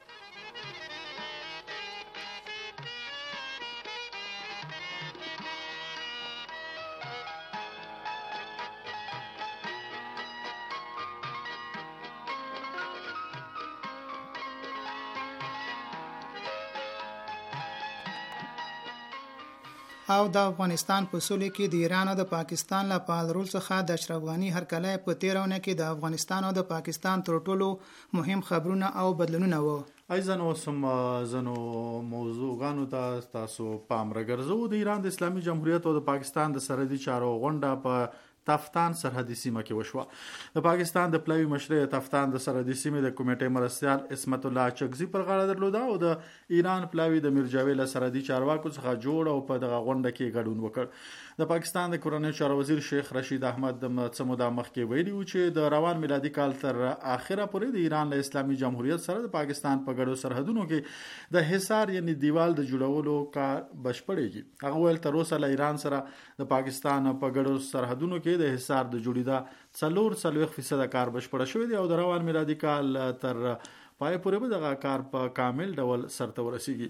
او د افغانستان په سولې کې د ایران او د پاکستان له پالرول څخه د اشرف غنی هرکلی په تیرونه کې د افغانستان او د پاکستان تر ټولو مهم خبرونه او بدلونونه وو. ایزنو سم زنو موضوعګانو ته تاسو پام راګرځو. د ایران د اسلامي جمهوریت او د پاکستان د سرحدي چارو غونډه په تفتان سرحدي سیمه کې وشوه. د پاکستان د پلاوی مشر تفتان د سرحدي سیمه د کمیټې مرستيال اسمت الله چغزي پر غاړه درلوده او د ایران پلاوی د میرجاوی له سرحدي چارواکو څخه جوړ او په دغه غونډه کې ګډون وکړ. د پاکستان د کورنۍ چارو وزیر شیخ رشید احمد د څمودا مخکې ویلي و چې د روان میلادي کال تر اخره پورې د ایران له اسلامي جمهوریت سره د پاکستان په ګډو سرحدونو کې د حصار یعنی دیوال د جوړولو کار بشپړېږي. هغه ول تر اوسه له ایران سره د پاکستان په ګډو سرحدونو کې کې د حصار د جوړیدا 40% کار بشپړ شوی دی او د روان میلادي کال تر پای پورې به دغه کار په کامل ډول سرته ورسیږي.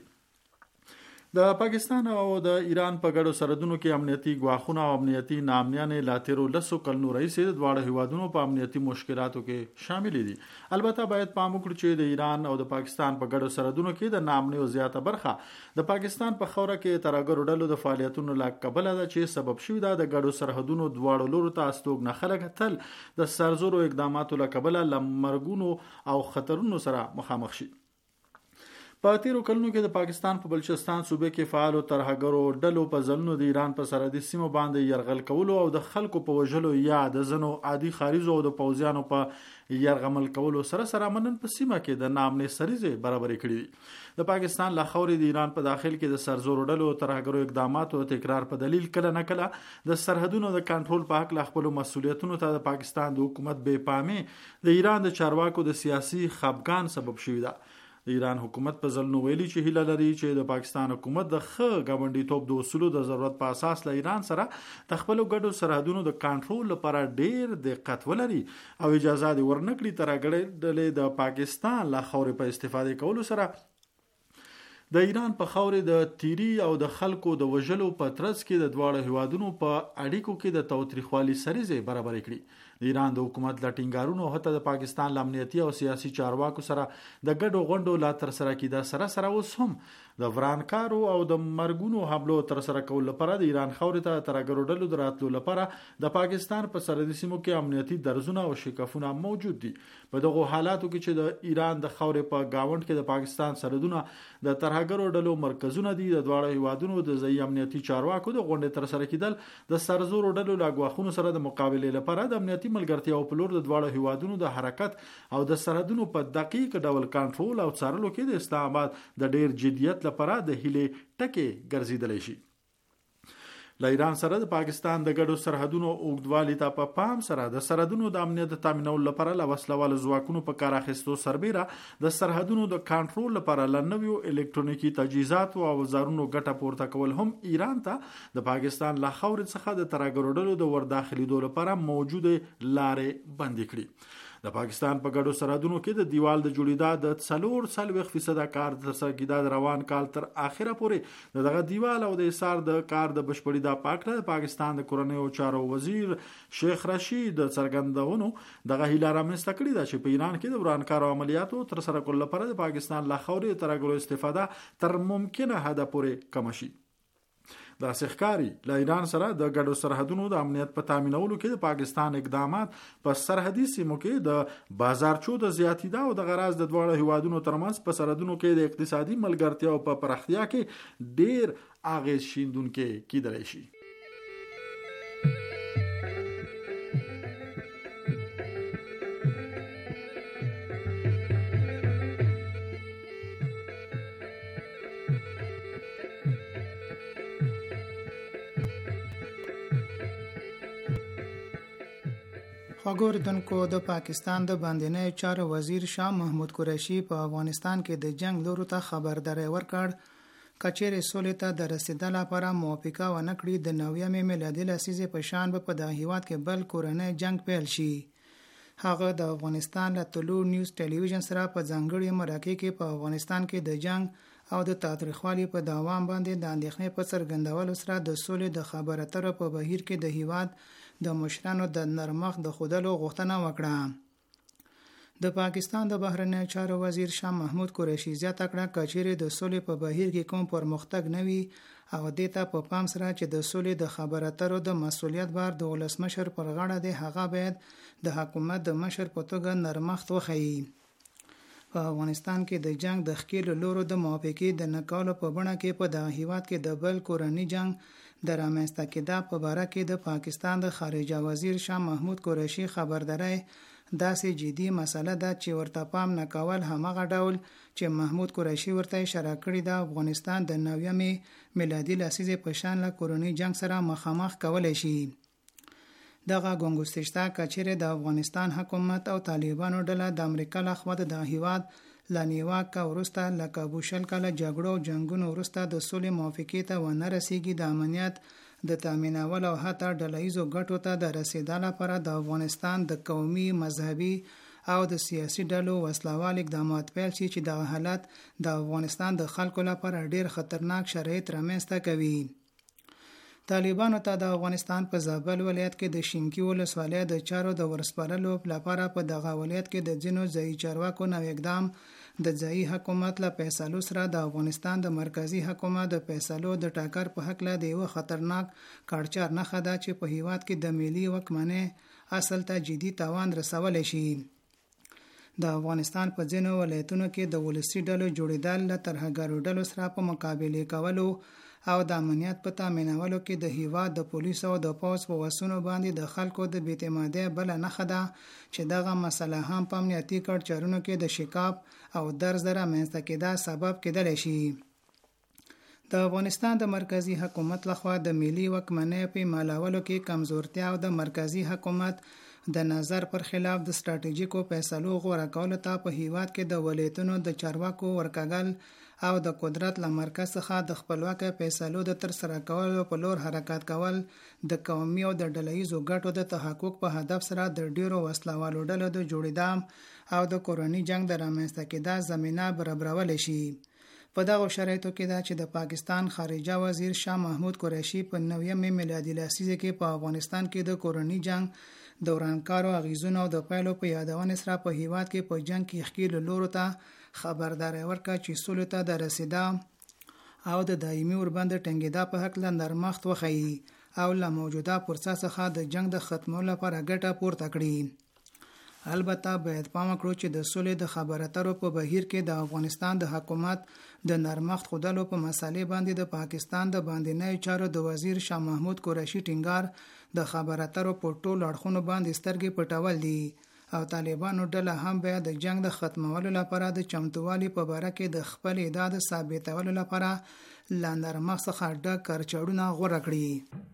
د پاکستان او د ایران په ګډو سرحدونو کې امنیتي ګواښونه او امنیتي نامنیانې لا تیرو 10 کلونو راهیسې د دواړو هیوادونو په امنیتي مشکلاتو کې شامل دي. البته باید پام وکړو چې د ایران او د پاکستان په ګډو سرحدونو کې د نامنیو زیاته برخه د پاکستان په خوره کې ترهګرو ډلو د فعالیتونو له کبله ده چې سبب شوی ده د ګډو سرحدونو دواړو لورو ته استوګنه خلک تل د سرزورو اقداماتو له کبله لمرګونو او خطرونو سره مخامخ شي. په تیرو کلونو کې د پاکستان په بلوچستان صوبې کې فعالو ترهګرو ډلو په ځلونو د ایران په سرحدي سیمو باندې یرغل کولو او د خلکو په وژلو یا د ځنو عادي خاریزو او د پوځیانو په یرغمل کولو سره سره منن په سیمه کې د نامنې سریزه برابرې کړې دي. د پاکستان له خاورې د ایران په داخل کې د سرزورو ډلو ترهګرو اقداماتو تکرار په دلیل کله نه کله د سرحدونو د کنټرول په حق له خپل مسولیتونو ته د پاکستان د حکومت بې پامي د ایران د چارواکو د سیاسي خپګان سبب شوی ده. د ایران حکومت په ځلونو ویلي چې هیله لري چې د پاکستان حکومت د ښه ګاونډیتوب د اصولو د ضرورت په اساس له ایران سره د خپل ګډو سرحدونو د کنټرول لپاره ډیر دقت ولري او اجازه دې ورنکړي ترهګرې ډلې د پاکستان له خاورې په استفاده کولو سره د ایران په خاورې د تیری او د خلکو د وژلو په ترڅ کې د دواړو هیوادونو په اړیکو کې د تاوتریخوالي سریزه برابر کړي. د ایران د حکومت له ټینګارونو حتی د پاکستان له امنیتي او سیاسي چارواکو سره د ګډو غونډو لا تر سره کېده سره اوس هم د ورانکارو او د مرګونو حملو تر سره کول لپاره د ایران خاورې ته ترهګرو ډلو د راتلو لپاره د پاکستان په سرحدي سیمو کې امنیتي درزونه او شکافونه موجود دي. په دغه حالاتو کې چې د ایران د خاورې په گاوند کې د پاکستان سرحدونه د ترهګرو ډلو مرکزونه دي، د دواړو هیوادونو د ځای امنیتي چارواکو د غونډې تر سره کېدل د سرزورو ډلو له غواخونو سره د مقابلې لپاره د امنیتي ملګرتیا په لور د دواړو هیوادونو د حرکت او د سرحدونو په دقیق ډول کنټرول او څارلو کې د اسلام آباد د ډیر جدیت لپاره د هیلې ټکي ګرځیدلی شي. له ایران سره د پاکستان د ګډو سرحدونو اوږدوالي ته په پام سره د سرحدونو د امنیت تامینولو لپاره له وسلوالو ځواکونو په کار اخیستو سربیره د سرحدونو د کنټرول لپاره له نویو الکترونیکي تجهیزاتو او اوزارونو ګټه پورته کول هم ایران ته د پاکستان له خاورې څخه د ترهګرو ډلو د ورداخلېدو لپاره موجوده لارې بندې کړي. د پاکستان په ګډو سرحدونو کې د دیوال د جوړیدا د 40% کار تر سره کېده. د روان کال تر اخره پورې دغه دیوال او د حصار د کار د بشپړیدا پاکړه د پاکستان د کورنیو چارو وزیر شیخ رشید څرګندونو دغه هیله رامنځته کړې ده چې په ایران کې د ورانکارو عملیاتو تر سره کولو لپاره د پاکستان له خاورې ترهګرو استفاده تر ممکنه حده پورې کم شي. دا ښکاری له ایران سره د ګډو سرحدونو د امنیت په تامینولو کې د پاکستان اقدامات په سرحدي سیمو کې د بازارچو د زیاتیدا او د غراض د دواړو هیوادونو ترمنځ په سرحدونو کې د اقتصادي ملګرتیا او په پراختیا کې ډیر اغیز شیندونکي کېدلی شي. خواګوردونکو د پاکستان د باندنۍ چارو وزیر شاه محمود قریشي په افغانستان کې د جنگ لورو ته خبرداري ورکړ کچېرې سولې ته د رسیدلو لپاره موافقه ونه کړي د 90 میلادي لسیزې په شان په دغه هیواد کې بل کورنۍ جنگ پیل شي. هغه د افغانستان له طلوع نیوز ټلویزیون سره په ځانګړي مرکه کې په افغانستان کې د جنگ او د تاریخوالي په دوام باندې د اندېښنې په څرګندولو سره د سولې د خبرو اترو په بهیر کې د هیواد د مشرانو د نرمښت د خودلو غوښتنه وکړه. د پاکستان د بهرنی چارو وزیر شاه محمود قریشي زیاته کړه کچېرې د سولې په بهیر کې کوم پرمختګ نه وي او دې ته په پام سره چې د سولې د خبرو اترو د مسؤلیت بار د ولسمشر پر غاړه دی، هغه باید د حکومت د مشر په توګه نرمښت وښيي. په افغانستان کې د جنگ د ښکېلو لورو د موافقې د نه کولو په بڼه کې په دغه هیواد کې د بل کورني جنگ د رامنځته کېدا په باره کې د پاکستان د خارجه وزیر شاه محمود قریشي خبرداري داسې جدي مسله ده چې ورته پام نه کول همغه ډول چې محمود قریشي ورته اشاره کړې ده افغانستان د 90 میلادي لسیزې په شان له کورني جنگ سره مخامخ کولی شي. دغه ګنګوستشته کچېرې د افغانستان حکومت او طالبانو ډله د امریکا لخوا د هیواد لنیواک وروسته لکه بوشل کله جګړو او جنگونو وروسته د سولې موافقې ته ونه رسیږي د امنیت د تامینول او حتی ډلهیزو ګټو ته د رسیدو لپاره د افغانستان د قومي مذهبي او د سیاسي ډلو وسلوال اقدامات پیل شي چې د حالت د افغانستان د خلکو لپاره ډیر خطرناک شرایط رامنځته کوي. طالبانو ته د افغانستان په زابل ولایت کې د شینکي ولسوالۍ د چارو د ورسپارلو لپاره په دغه ولایت کې د ځینو ځایي چارواکو نوی اقدام د ځایي حکومت له فیصلو سره د افغانستان د مرکزی حکومت د فیصلو د ټاکر په حق له یو خطرناک کارچار نه خدا چې په هیواد کې د ملي واکمنۍ اصل ته جدي تاوان رسول شي. د افغانستان په ځینو ولایتونو کې د ولسي ډلو جوړېدل له ترهګرو ډلو سره په مقابله کولو او د امنیت په تامینولو کې د هیواد د پولیسو او د پوځ په وسونو باندې د خلکو د بی‌اعتمادۍ بل نه خدا چې دغه مسله هم په امنیتي کړچرونو کې د شکاف او درز رامنځته کېدا سبب کېدلی شي. د افغانستان د مرکزی حکومت لخوا د ملي واکمنۍ په مالولو کې کمزورتیا او د مرکزی حکومت د نظر پر خلاف د ستراتیژیکو فیصلو غوړه کولو ته په هیواد کې د ولایتونو د چارواکو ورکاګل او د قدرت له مرکز څخه د خپلواکه فیصلو د ترسره کولو په لور حرکت کول د قومي او د ډلهیزو ګټو د تحقق په هدف سره د ډیرو وسلوالو ډلو د جوړېدام او د کورني جنگ د رامنځته کېدا زمينه برابرول شي. په دغه شرایطو کې دا چې د پاکستان خارجه وزیر شاه محمود قریشي په 9 میلادي لسیزه کې په افغانستان کې د کورني جنگ د ورانکارو اغیزونو او د پایلو په یادونه سره په هیواد کې په جنگ کې خکیل لورو ته خبرداري ورکړه چې سولې ته د رسیدا او د دایمي اوربند ټینګېدا په حق له نرمښت وخی او له موجوده فرصت څخه د جنگ د ختمولو لپاره ګټه پورته کړي. البته باید پام وکړو چې د سولې د خبرو اترو په بهیر کې د افغانستان د حکومت د نرمښت خودلو په مسالې باندې د پاکستان د باندېنی چارو د وزیر شاه محمود قریشي ټینګار د خبرو اترو په ټولو اړخونو باندې سترګې پټول دي او طالبانو ډله هم باید د جنگ د ختمولو لپاره د چمتووالي په باره کې د خپل ادعا د ثابتولو لپاره له نرمښت څخه ډک کړچړونه غوره کړي.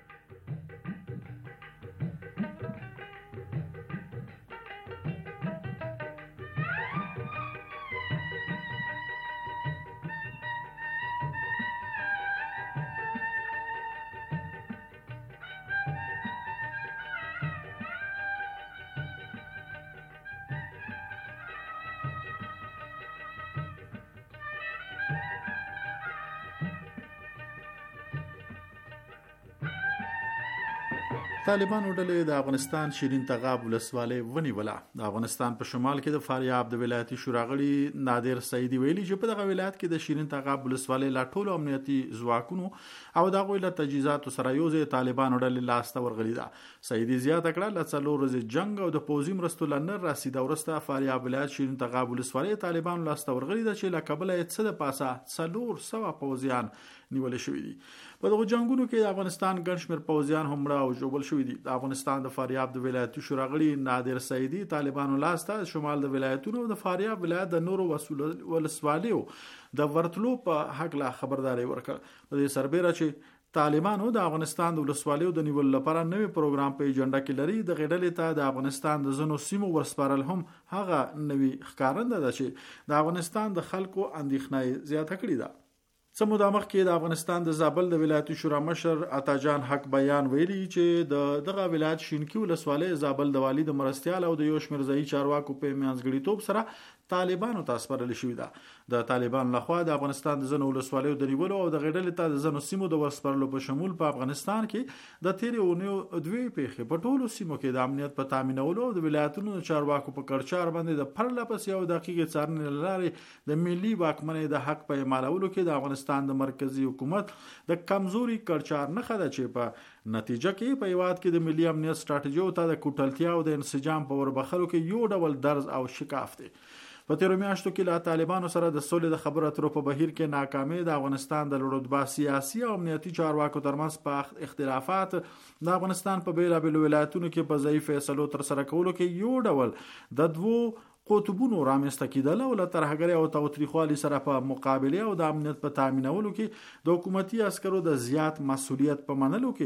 طالبانو ډلې د افغانستان شیرین تغاب ولسوالۍ ونیوله. د افغانستان په شمال کې د فاریاب د ولایتي شورا غړي نادر سعیدي ویلي چې په دغه ولایت کې د شیرین تغاب ولسوالۍ لا ټولو امنیتي ځواکونو او د هغوی له تجهیزاتو سره یو ځای طالبانو ډلې لاسته ورغلي ده. سعیدي زیاته کړه له 4 ورځې جنگ او د پوځي مرستو له نه رسیده وروسته فاریاب ولایت شیرین تغاب ولسوالۍ طالبانو لاسته ورغلي ده چې له کابل یې څه د پاسه 400 پوځیان نیول شوی دي. په دغه جنگونو کې د افغانستان ګڼ شمېر پوځیان هم را او ژوبل شوي دي. د افغانستان د فاریاب د ولایتي شورا غړي نادر سعیدي طالبانو لاسته شمال د ولایتونو د فاریاب ولایت د نورو ولسوالیو د ورتلو په حق لا خبرداري ورکړه. په دې سربېره چې طالبانو د افغانستان د ولسوالیو د نیولو لپاره نوې پروګرام په ایجنډا کې لري، د غړډلې ته د افغانستان د زنو سیمو ورسپارل هم هغه نوې ښکارنده ده چې د افغانستان د خلکو اندېښنه زیاته کړې ده. سمو د مخ کې د افغانستان د زابل د ولایتي شورا مشر عطاجان حق بیان ویلي چې دغه ولایت شینکي ولسوالۍ زابل د والی د مرستيال او د یو شمېر ځایي چارواکو په میانځګړیتوب سره طالبانو ته سپارل شوې ده. د طالبانو لخوا د افغانستان د زنو ولسوالیو د نیولو او د غړډلې ته د زنو سیمو د ورسپارلو په شمول په افغانستان کې د تیرې اونیو دوی پیښې په ټولو سیمو کې د امنیت په تامینولو او د ولایتونو د چارواکو په کړچار باندې د پرله پسې او دقیقې څارنې لارې د ملي واکمنۍ د حق په اعمالولو کې د افغانستان د مرکزی حکومت د کمزوري کړچار نه خده چې په نتیجه کې په هیواد کې د ملي امنیت ستراتیژیو ته د کوټلتیا او د انسجام په وربخلو کې یو ډول درز او شکاف دی. په تیرو میاشتو کې له طالبانو سره د سولې د خبرو اترو په بهیر کې ناکامي د افغانستان د لوړ سیاسي او امنیتي چارواکو ترمنځ په اختلافات د افغانستان په بیلابیلو ولایتونو کې په ضعیف فیصلو تر سره کولو کې یو ډول د دوو قطبونو رامنځته کېدل او له ترهګرۍ او تاوتریخوالي سره په مقابله او د امنیت په تامینولو کې د حکومتي عسکرو د زیات مسولیت په منلو کې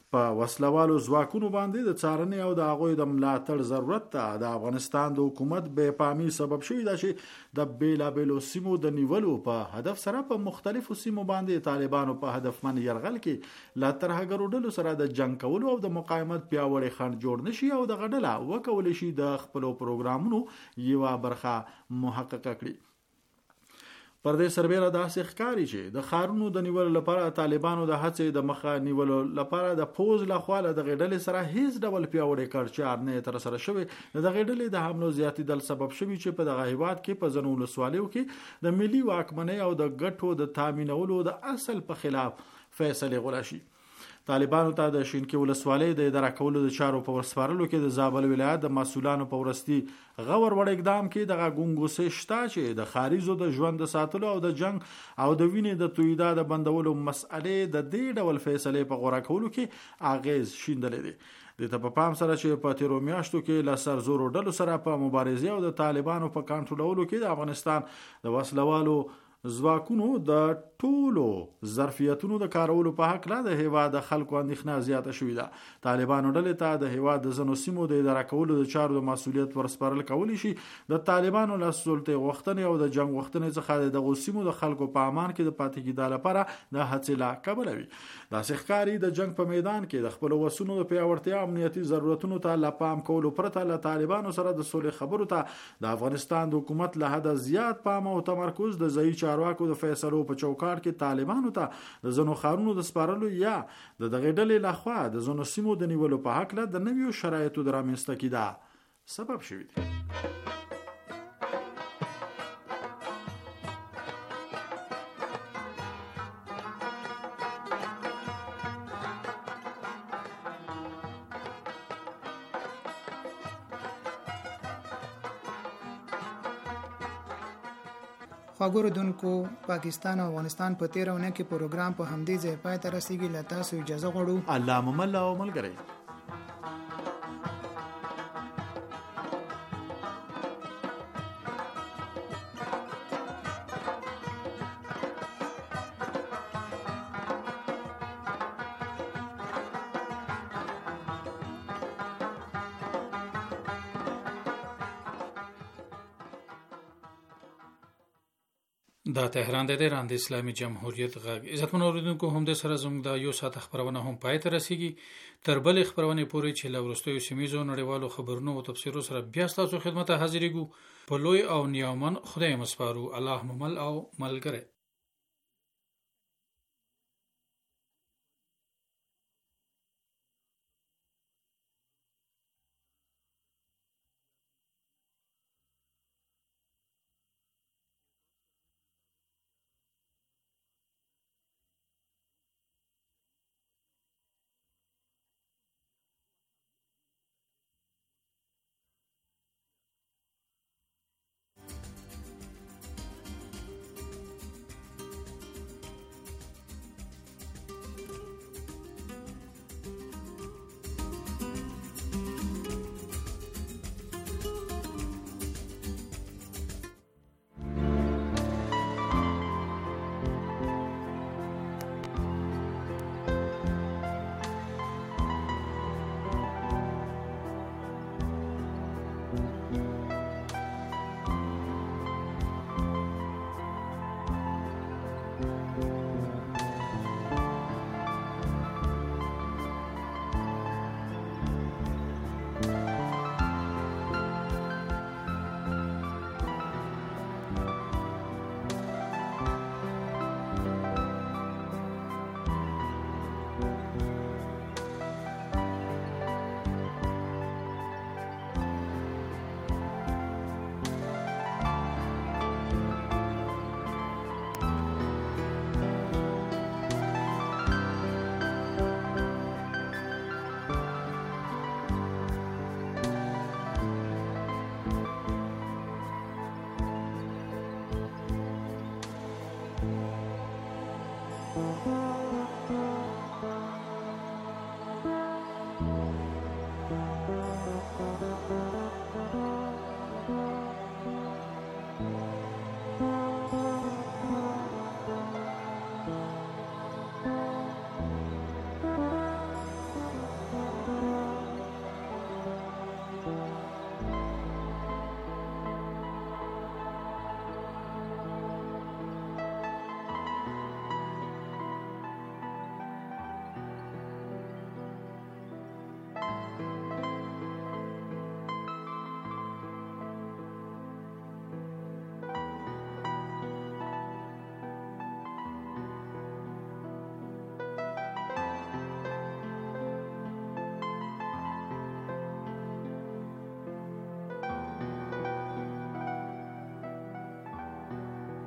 په وسلوالو ځواکونو باندې د څارنې او د هغوی د ملاتړ ضرورت ته د افغانستان د حکومت بې پامي سبب شوی ده چې د بیلابیلو سیمو د نیولو په هدف سره په مختلفو سیمو باندې طالبانو په هدفمن یرغل کې لا ترهګرو ډلو سره د جنگ کولو او د مقاومت پیاوړی خنډ جوړ نشي او د غډله وکولی شي د خپلو پروګرامونو یوه برخه محقق کړي. پر دې سربېره داسې ښکاري چې د ښارونو د نیولو لپاره طالبانو د هڅې د مخه نیولو لپاره د پوز لخوا له دغې ډلې سره هیڅ ډول پیاوړی کړچار نه ترسره شوی. د دغې ډلې د حملو زیاتېدل سبب شوي چې په دغه هیواد کې په ځینو ولسوالیو کې د ملي واکمنۍ او د ګټو د تامینولو د اصل په خلاف فیصلې غوړه شي. طالبانو ته د شینکي ولسوالۍ د اداره کولو د چارو په ورسپارلو کې د زابل ولایت د مسؤلانو په ورستي غور وړ اقدام کې دغه ګونګوسې شته چې د خاریزو د ژوند د ساتلو او د جنگ او د وینې د تویدا د بندولو مسئلې د دې ډول فیصلې په غوړه کولو کې اغیز شیندلې دي. د په پام سره چې په تیرو میاشتو کې له سرزورو ډلو سره په مبارزې او د طالبانو په کنټرولولو کې د افغانستان د وسلوالو ځواکونو د ټولو ظرفیتونو د کارولو په حق لا د هیواد د خلکو اندېښنه زیاته شوې ده. طالبانو ډلې ته د هیواد د ځینو سیمو د اداره کولو د چارو د مسؤلیت ورسپارل کولی شي. د طالبانو له سلطې غوښتنې او د جنگ غوښتنې څخه دغه سیمو د خلکو په امان کې د پاتې کېدو لپاره د هڅې لا کبله وي. داسې ښکاري د جنگ په میدان کې د خپل وسونو د پیاوړتیا امنیتي ضرورتونو ته لا پام کولو پرته له طالبانو سره د سولې خبرو ته د افغانستان د حکومت له حده زیات پام او تمرکز د ځایي چارواکو د فیصلو په چوکاټ کې طالبانو ته د ځینو ښارونو د سپارلو یا د دغې ډلې لخوا د ځینو سیمو د نیولو په هکله د نویو شرایطو د رامنځته کېدا سبب شوي دي. خواږه اردوونکو، پاکستان او افغانستان په تیره اونۍ کې پروګرام په همدې ځای پای ته رسیږي. له تاسو اجازه غواړو. الله مو مل او ملګری. دا تهران د ایران د اسلامي جمهوریت غږ. عزتمن اوریدونکو، هم د سره زموږ د یو ساعت خبرونه هم پای ته رسیږي. تر بل خبرونه پورې چې له ورستیو سیمایي نړیوالو خبرونو او تفسیرو سره بیا تاسو خدمت حاضرېږو. په لوی او نیامن خدای مسپارو. الله ممل او ملګری. Thank you.